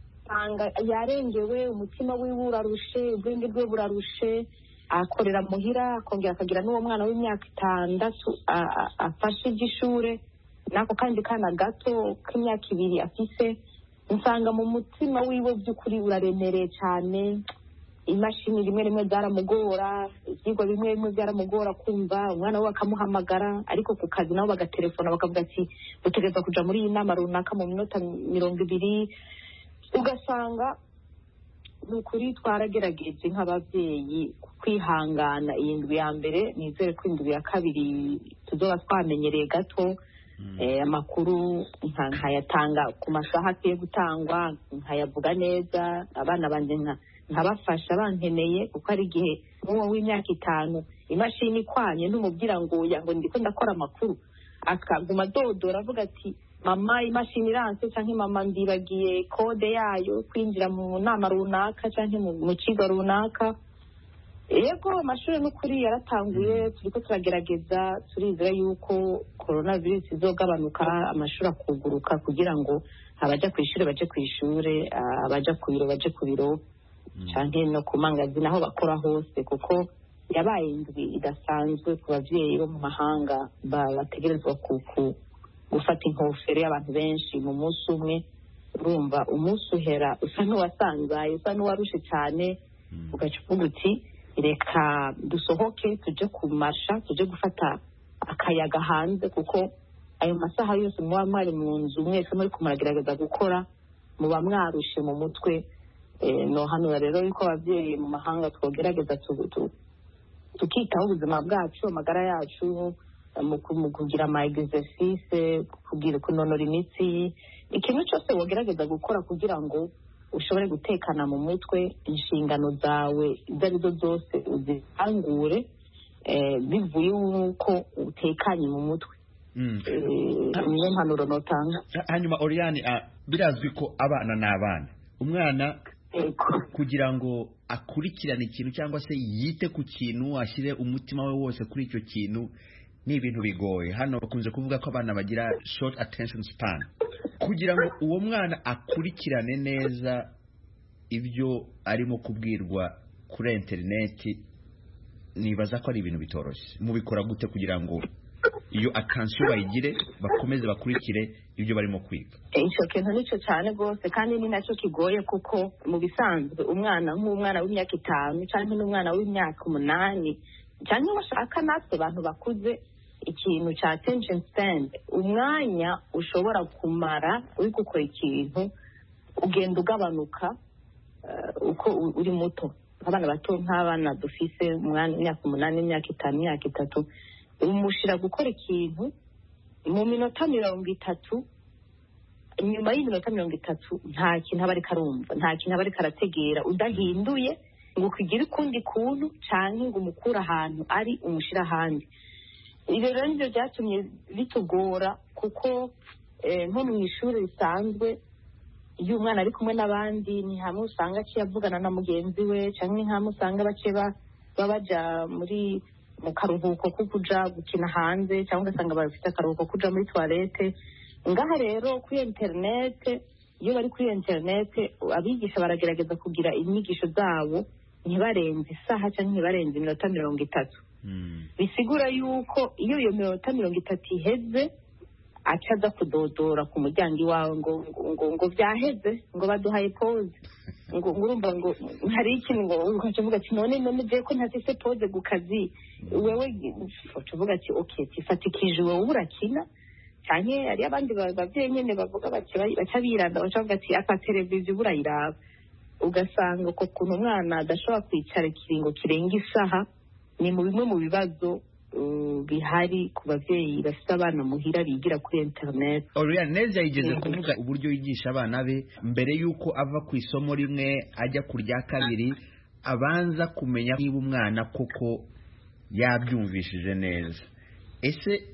yarengewe, umutima wiwe urarushe, ubwenge bwe burarushe, akorera muhira, akongera akagira n'uwo mwana w'imyaka 6 afashe iby'ishure, nako kandi kana gato k'imyaka 2 afise. Nsanga mu mutima wiwe by'ukuri uraremereye cyane. Imashini rimwe zaramugora, ibyigwa bimwe byaramugora kumva, umwana we akamuhamagara, ariko ku kazi nabo bagatelefona bakavuga ati dutegereza kuja muri iyi nama runaka mu minota 20. Ugasanga nukuri twaragerageje nk'ababyeyi kwihangana iyi ndwi ya mbere. Nizere ko indwi ya kabiri tuzoba twamenyereye gato. Amakuru nkayatanga ku masaha akwiye gutangwa, nkayavuga neza, abana banje nkabafasha bankeneye, kuko ari igihe nk'uwo w'imyaka 5 imashini ikwanye ntumubwira ngo ndiko ndakora amakuru, akaguma dodora avuga ati mama imashini iranse, cyangwa mama ndibagiye kode yayo kwinjira mu nama runaka cyangwa mu kigo runaka. Yego amashuri n'ukuri yaratanguye, turiko turagerageza, turizera yuko coronavirus izogabanuka, amashuri akuguruka kugira ngo abaja kw'ishure baje kw'ishure, abaja ku biro baje ku biro, canke no ku mangazini aho bakora hose, kuko yabaye indwi idasanzwe ku bavyeyi bo mu mahanga bategerezwa gufata inkofero y'abantu benshi mu munsi umwe. Urumva umunsi uhera usa n'uwasanzaye, usa n'uwarushe cyane, ugaca uvuga uti reka dusohoke tujye kumasha, tujye gufata akayaga hanze, kuko ayo masaha yose muba mwari mu nzu mwese muri kumuragerageza gukora, muba mwarushe mu mutwe. No hano rero yuko ababyeyi mu mahanga twogerageza tukitaho ubuzima bwacu, amagara yacu, mu kugira ama exercice, kunonora imitsi, ikintu cyose wogerageza gukora kugira ngo ushobore gutekana mu mutwe, inshingano zawe izo arizo zose uzitangure bivuye uko utekanye mu mutwe. Niyo mpanuro notanga. Hanyuma Oriane, birazwi ko abana n'abana, umwana kugira ngo akurikirane ikintu cyangwa se yite ku kintu, ashyire umutima we wose kuri icyo kintu, ni ibintu bigoye. Hano bakunze kuvuga ko abana bagira short attention span. Kugira ngo uwo mwana akurikirane neza ibyo arimo kubwirwa kuri interineti, nibaza ko ari ibintu bitoroshye. Mubikora gute kugira ngo iyo attention bayigire, bakomeze bakurikire ibyo barimo kwiga? Icyo kintu nicyo cyane rwose, kandi ni nacyo kigoye, kuko mu bisanzwe umwana nk'umwana w'imyaka 5 cyangwa n'umwana w'imyaka 8 cyangwa bashaka natwe abantu bakuze, ikintu cya attention span, umwanya ushobora kumara uri gukora ikintu ugenda ugabanuka uko uri muto. Abana bato nk'abana dufise umwana w'imyaka 8, imyaka 5, imyaka 3, umushira gukora ikintu mu minota 30, nyuma y'iminota 30 nta kintu aba ari karumva, nta kintu aba ari karategera, udahinduye ngo ukigire ukundi kuntu cyangwa ngo umukura ahantu ari umushira ahandi. Ibyo rero nibyo byatumye bitugora, kuko nko mu ishuri risanzwe iyo umwana ari kumwe n'abandi, ni hamwe usanga aciye avugana na mugenzi we, cyangwa ni hamwe usanga bace babaja mu karuhuko ko kuja gukina hanze, cyangwa ugasanga bafite akaruhuko kuja muri toilette. Ngaha rero kuri interinete, iyo bari kuri interinete, abigisha baragerageza kugira inyigisho zabo ntibarenze isaha cyangwa ntibarenze iminota 30. Bisigura yuko iyo minota 30 iheze, acaza kudodora ku muryango iwawe ngo byaheze, ngo baduhaye pause, ngo urumva ngo hari ikintu, ngo ukavuga ati none je ko ntafise pause ku kazi, wewe ukavuga ati okay, tifatikije wowe urakina. Cyane ari abandi babyeyi nyene bavuga bati bacabiranda, bacavuga ati aka televiziyo burayiraba, ugasanga ko kuntu umwana adashobora kwicara ikiringo kirenga isaha. Ni mu bimwe mu bibazo bihari ku bavyeyi bafite abana muhira bigira kuri internet. Oriane neza yigeze kuvuga uburyo yigisha abana be mbere yuko ava ku isomo rimwe ajya ku rya kabiri, abanza kumenya niba umwana koko yabyumvishije neza. Ese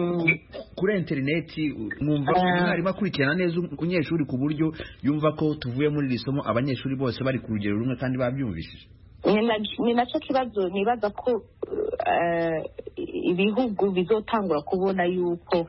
kuri interineti mwumva mwarimu akurikirana neza umunyeshuri ku buryo yumva ko tuvuye muri iri somo abanyeshuri bose bari ku rugero rumwe kandi babyumvishije? Ni nacyo kibazo nibaza ko ibihugu bizotangura kubona yuko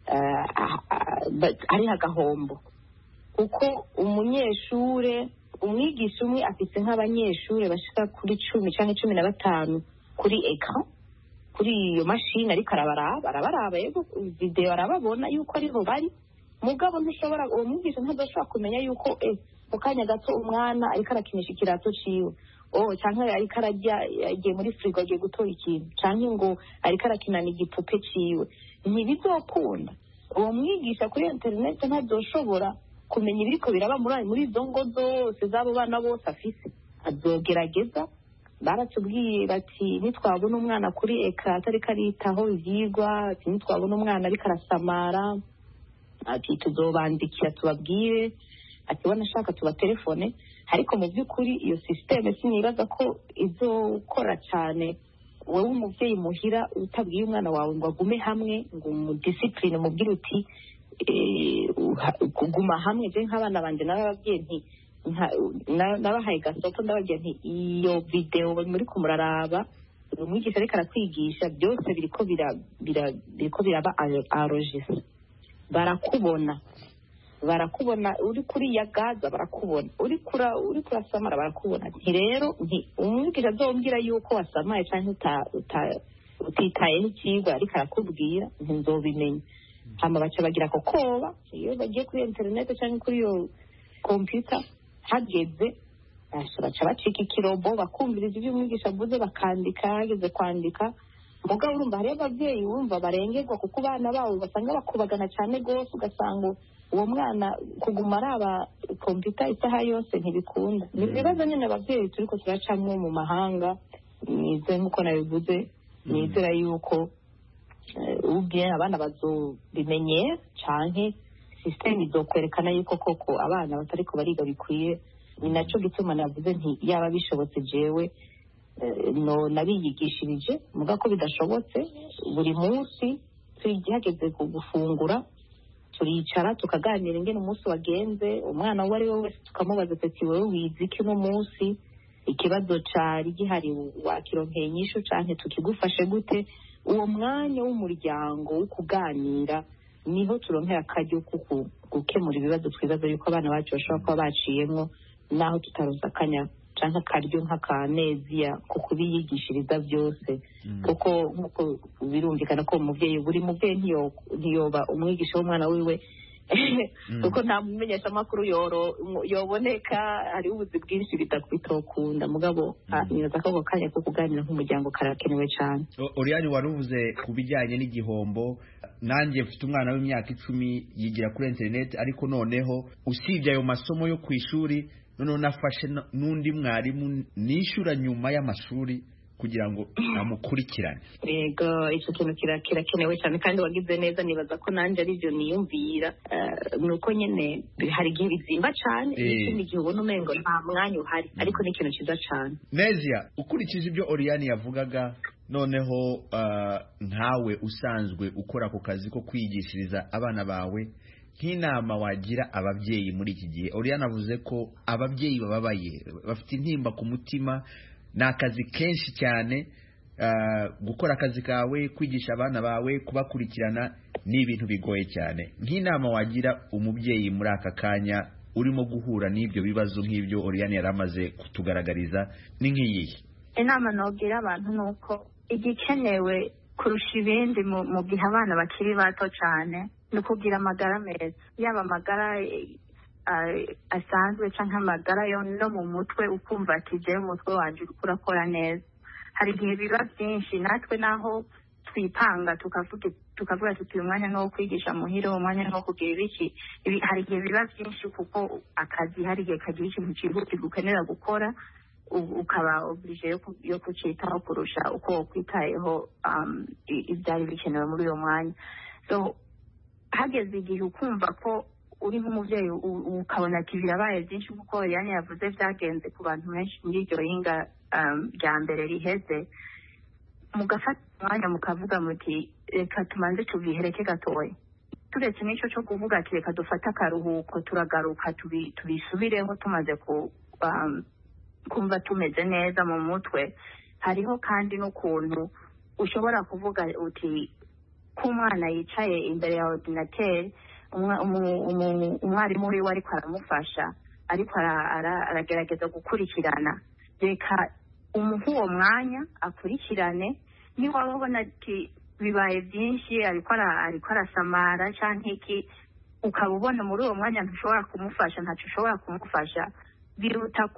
ari agahombo, kuko umwigisha umwe afite nk'abanyeshuri bashika kuri 10 cyangwa 15 kuri ekran, kuri iyo mashini ariko arabaraba yego video arababona yuko ariho bari, mugabo ntushobora, uwo mwigisha ntadashobora kumenya yuko mu kanya gato umwana ariko arakinisha ikirato ciwe, cyangwa ariko yagiye muri frigo agiye gutora ikintu, cyangwa ngo ariko arakinana igipupe ciwe. Ntibizokunda. Uwo mwigisha kuri internet ntadoshobora kumenya ibiriko biraba muri izo ngo zose z'abo bana bose afise. Azogerageza, baratubwiye bati nitwabona umwana kuri ekran atari karitaho ivyigwa, ati nitwabona umwana ariko arasamara, ati tuzobandikira tubabwire, ati wanashaka tubatelefone. Ariko mu by'ukuri iyo systeme sinibaza ko izokora cyane. Wowe umuvyeyi muhira utabwiye umwana wawe ngo agume hamwe, ngo mu discipline mubwire uti kuguma hamwe. Je nk'abana banje nababwiye nti nabahaye gasopo, ndababwiye nti iyo video muri kumuraraba umwigisha ariko arakwigisha, byose biriko biraba enregistré, barakubona uri kuri ya gaza, barakubona uri kurasamara, barakubona. Rero umwigisha azombwira yuko wasamaye cyangwa utitaye n'ikigwa ariko arakubwira, nzobimenya. hama baca bagira ko koba iyo bagiye kuri internet cyangwa kuri iyo computer hageze baca bacika ikirobo bakumviriza ibyo umwigisha avuze bakandika, hageze kwandika mugabo urumva hariyo ababyeyi wumva barengerwa kuko abana babo basanga bakubagana cyane rwose, ugasanga uwo mwana kuguma araba kompiyuta isaha yose ntibikunda. Ni ibibazo nyine ababyeyi turi ko turacamwo mu mahanga. Nize nk'uko nabivuze, nizera yuko ubwiye abana bazobimenyera canke sisiteme izokwerekana yuko koko abana batariko bariga bikwiye. Ni naco gituma navuze nti yaba bishobotse jewe no nabiyigishirije muga ko bidashobotse buri munsi tugihageze gufungura turicara tukaganira ingene umunsi wagenze, umwana uwo ari we wese tukamubaza ati wewe wize iki uno munsi, ikibazo cari gihari wakironkeye inyishu canke tukigufashe gute. Uwo mwanya w'umuryango wo kuganira niho turonkera akaryo ko gukemura ibibazo twibaza yuko abana bacu bashobora kuba baciyemwo naho tutaronse akanya canke akaryo nk'akaneziya ko kubiyigishiriza byose. Kuko nk'uko birumvikana ko umuvyeyi buri muvyeyi ntiyoba umwigisha w'umwana wiwe kuko nta mumenyesha amakuru yoboneka, hariho ubuzi bwinshi bitokunda mugabo nibaza ko ako kanya ko kuganira nk'umuryango karakenewe cyane. Oriane waruvuze ku bijyanye n'igihombo. Nanjye mfite umwana w'imyaka 10 yigira kuri internet, ariko noneho usibye ayo masomo yo ku ishuri noneho nafashe n'undi mwarimu nishura nyuma y'amashuri kugira ngo amukurikirane. Yego, icyo kintu kirakenewe cyane kandi wagize neza. Nibaza ko nanjye ari byo niyumvira, nuko nyene hari igihe bizimba cyane n'ikindi gihe ubona umengo nta mwanya uhari, ariko ni ikintu cyiza cyane. Nezia, ukurikije ibyo Oriane yavugaga, noneho nkawe usanzwe ukora ku kazi ko kwigishiriza abana bawe, nk'inama wagira ababyeyi muri iki gihe? Oriane avuze ko ababyeyi bababaye, bafite intimba ku mutima, ni akazi kenshi cyane. Gukora akazi kawe, kwigisha abana bawe, kubakurikirana ni ibintu bigoye cyane. Nk'inama wagira umubyeyi muri aka kanya urimo guhura n'ibyo bibazo nk'ibyo Oriane yari amaze kutugaragariza, ni nk'iyihe? Inama nogira abantu nuko igikenewe kurusha ibindi mu gihe abana bakiri bato cyane ni ukugira amagara meza, yaba amagara asanzwe cyangwa amagara yo no mu mutwe, ukumva ati jewe umutwe wanje uriko urakora neza. Hari igihe biba byinshi natwe naho twipanga tukavuga tuti umwanya no kwigisha muhira, umwanya no kugira ibiki, hari igihe biba byinshi kuko akazi hari igihe kagira ikintu cyihutirwa ukenera gukora, ukaba oblige yo kucitaho kurusha uko kwitayeho ibyari bikenewe muri uyo mwanya. So hageze igihe ukumva ko uri nk'umubyeyi ukabona ati birabaye byinshi kuko Oriane yavuze byagenze ku bantu benshi muri iryo hinga rya mbere riheze, mugafata umwanya mukavuga muti reka tumanze tubihereke gatoya, turetse n'icyo cyo kuvuga ati reka dufate akaruhuko turagaruka tubisubireho tumaze kumva tumeze neza mu mutwe. Hariho kandi n'ukuntu ushobora kuvuga uti ko umwana yicaye imbere ya ordinateur, umwarimu wiwe ariko aramufasha, ariko aragerageza gukurikirana, reka umuhe uwo mwanya akurikirane. Niba wabona ati bibaye byinshi ariko arasamara cyangwa iki, ukaba ubona muri uwo mwanya ntushobora kumufasha, ntacyo ushobora kumufasha, biruta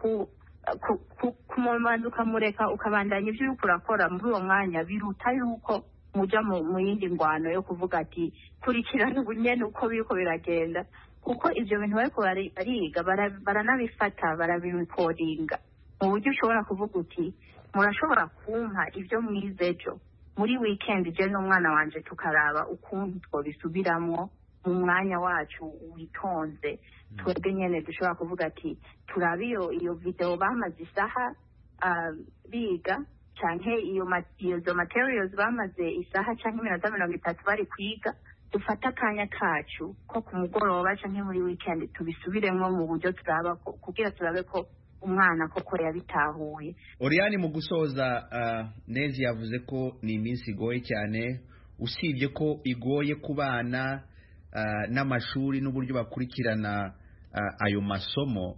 kumubanza ukamureka ukabandanya ibyo uriko urakora muri uwo mwanya, biruta yuko muja mu yindi ngwano yo kuvuga ati kurikirana ubunyene uko biriko biragenda, kuko ivyo bintu bariko bariga baranabifata barabirekodinga mu buryo ushobora kuvuga uti murashobora kumpa ibyo mwize ejo muri weekend je n'umwana wanje tukaraba ukuntu twobisubiramwo mu mwanya wacu witonze. Twebwe nyene dushobora kuvuga ati turabe iyo video bamaze isaha biga, canke izo materials bamaze isaha canke iminota 30 bari kwiga, dufata akanya kacu ko ku mugoroba canke muri weekend tubisubiremwo mu buryo turaba kugira turabe ko umwana koko yabitahuye. Oriane, mu gusoza, Nezi yavuze ko ni iminsi igoye cyane, usibye ko igoye ku bana n'amashuri n'uburyo bakurikirana ayo masomo.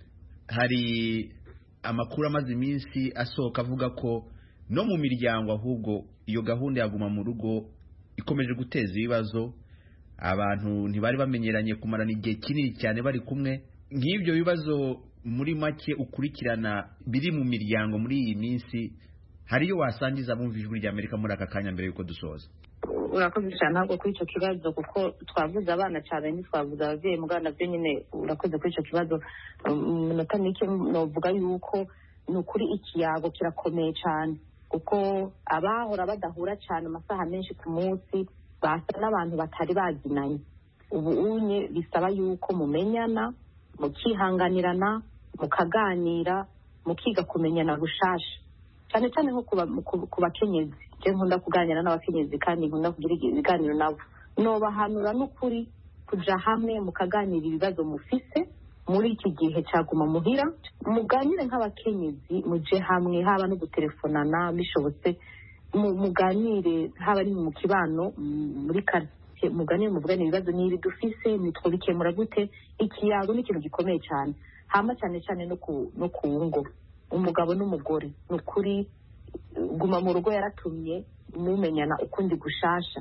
Hari amakuru amaze iminsi asohoka avuga ko no mu miryango ahubwo iyo gahunda yaguma mu rugo ikomeje guteza ibibazo. abantu ntibari bamenyeranye kumarana igihe kinini cyane bari kumwe. Nk'ibyo bibazo muri make ukurikirana biri mu miryango muri iyi minsi, hariyo wasangiza bumva ijwi rya Amerika muri aka kanya mbere yuko dusoza? Urakoze cyane ntabwo kuri icyo kibazo, kuko twavuze abana cyane ntitwavuze ababyeyi, mugana nabyo nyine urakoze kuri icyo kibazo. Minota mike novuga yuko ni ukuri ikiyago kirakomeye cyane, kuko abahora badahura cyane amasaha menshi ku munsi basa n'abantu batari bazinanye. Ubu unye bisaba yuko mumenyana, mukihanganirana, mukaganira, mukiga kumenyana bushasha, cyane cyane nko ku bakenyezi. Je nkunda kuganira n'abakenyezi kandi nkunda kugira ibiganiro nabo, nobahanura n'ukuri kuja hamwe mukaganira ibibazo mufise muri iki gihe cyaguma muhira, muganire nk'abakenyezi, muje hamwe, haba no gutelefonana bishobotse, muganire haba ari mu kibano, muri quartier, muganire muvugane ibibazo nibi dufise, nitwo bikemura gute. Ikiyago ni ikintu gikomeye cyane, hama cyane cyane no ku ngo, umugabo n'umugore. Nukuri guma mu rugo yaratumye mumenyana ukundi gushasha.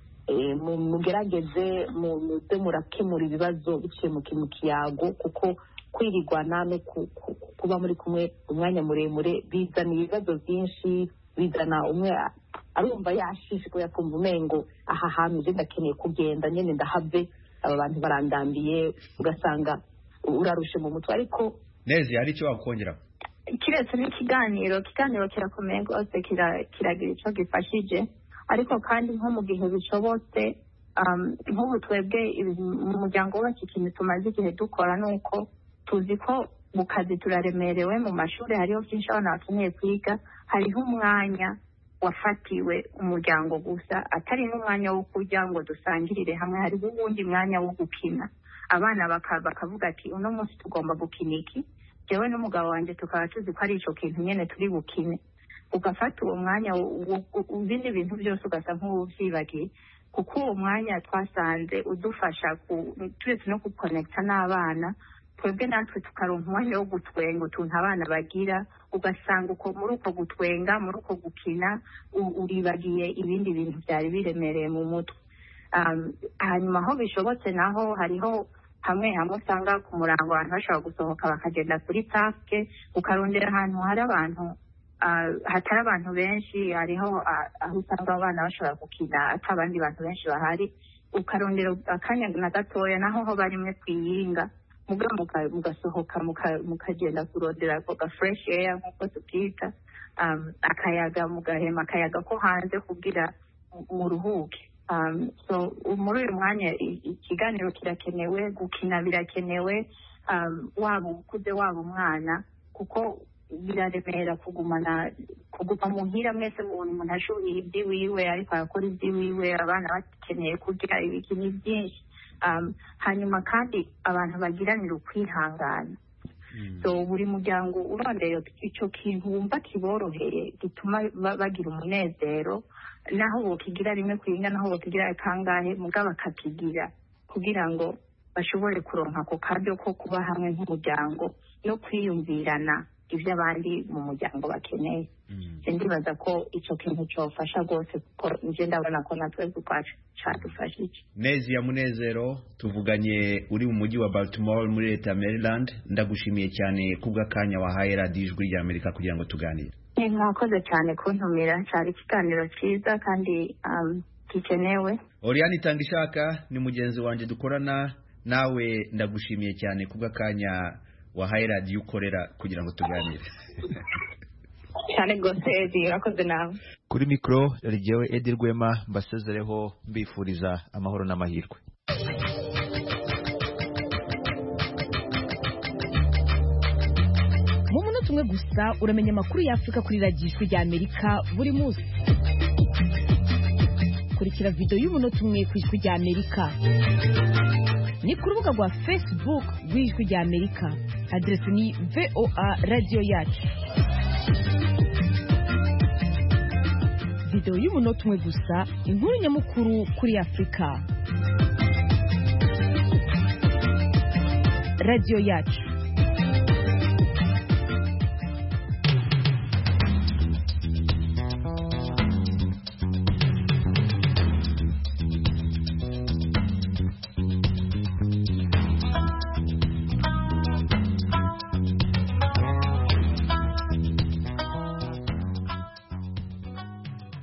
Mugerageze muze murakemura ibibazo biciye mu kiyago, kuko kwirigwana no kuba muri kumwe umwanya muremure bizana ibibazo byinshi, bizana umwe arumva yashishwe yakumva umengo aha hantu je ndakeneye kugenda nyene ndahave, aba bantu barandambiye, ugasanga urarushe mu mutwe. Ariko Nezi hari icyo wakongera? Kiretse n'ikiganiro kirakomeye rwose, kiragira icyo gifashije, ariko kandi nko mu gihe bishobotse, nk'ubu twebwe mu muryango wacu ikintu tumaze igihe dukora ni uko tuzi ko mu kazi turaremerewe, mu mashuri hariho byinshi abana bakeneye kwiga, hariho umwanya wafatiwe umuryango gusa, atari n'umwanya wo kurya ngo dusangirire hamwe, hariho uwundi mwanya wo gukina. Abana bakavuga ati uno munsi tugomba gukina iki, jewe n'umugabo wanjye tukaba tuzi ko ari ico kintu nyene turi bukine, ugafata uwo mwanya ibindi bintu byose ugasa nk'uvyibagiye, kuko uwo mwanya twasanze udufasha turetse no kukonekta n'abana, twebwe natwe tukaronka umwanya wo gutwenga utuntu abana bagira, ugasanga uko muri uko gutwenga, muri uko gukina uribagiye ibindi bintu byari biremereye mu mutwe. Hanyuma aho bishobotse naho hariho hamwe usanga ku murango abantu bashobora gusohoka bakagenda kuri parke, ukarondera ahantu hari abantu hatari abantu benshi, hariho aho usanga abana bashobora gukina ata abandi bantu benshi bahari, ukarondera akanya na gatoya naho ho barimwe kwiyinga, mugasohoka mukagenda kurondera ko fresh air nk'uko tukita, akayaga mugahema akayaga ko hanze kugira muruhuke. So muri uyu mwanya ikiganiro kirakenewe, gukina birakenewe, waba ukuze waba umwana, kuko biraremera kuguma muhira mwese umuntu ashoboye iby'iwiwe ariko arakora iby'iwiwe, abana bakeneye kugira ibikini byinshi. Hanyuma kandi abantu bagiranira ukwihangana. So buri muryango urondeye icyo kintu wumva kiboroheye gituma bagira umunezero, naho bokigira rimwe kwinga, naho bokigira kangahe mugabo akakigira, kugira ngo bashobore kuronka ako karyo ko kuba hamwe nk'umuryango no kwiyumvirana ibyo abandi mu muryango bakeneye. Ndibaza ko icyo kintu cyofasha rwose, kuko nje ndabona ko natwe dukwacu cyadufashije. Nezi ya Munezero, tuvuganye uri mu mujyi wa Baltimore muri leta ya Maryland. Ndagushimiye cyane kubw'akanya wahaye radiyo ijwi rya Amerika kugira ngo tuganire. Mwakoze cyane kuntumira, cyari ikiganiro cyiza kandi gikenewe. Oriane Itangishaka ni mugenzi wanjye dukorana, nawe ndagushimiye cyane kubw'akanya wahaye radiyo ukorera kugira ngo tuganire. Cyane rwose Edi, urakoze nawe. Kuri mikoro rigewe Edi Rwema, mbasezereho mbifuriza amahoro n'amahirwe. Mu munota umwe gusa uramenya amakuru y'Afrika kuri radiyo ijwi rya Amerika buri munsi. Kurikira video y'umunota umwe ku ijwi rya Amerika ni ku rubuga rwa Facebook rw'ijwi rya Amerika, adresi ni VOA Radio Yacu. Video y'umunota umwe gusa, inkuru nyamukuru kuri Afrika. Radio Yacu.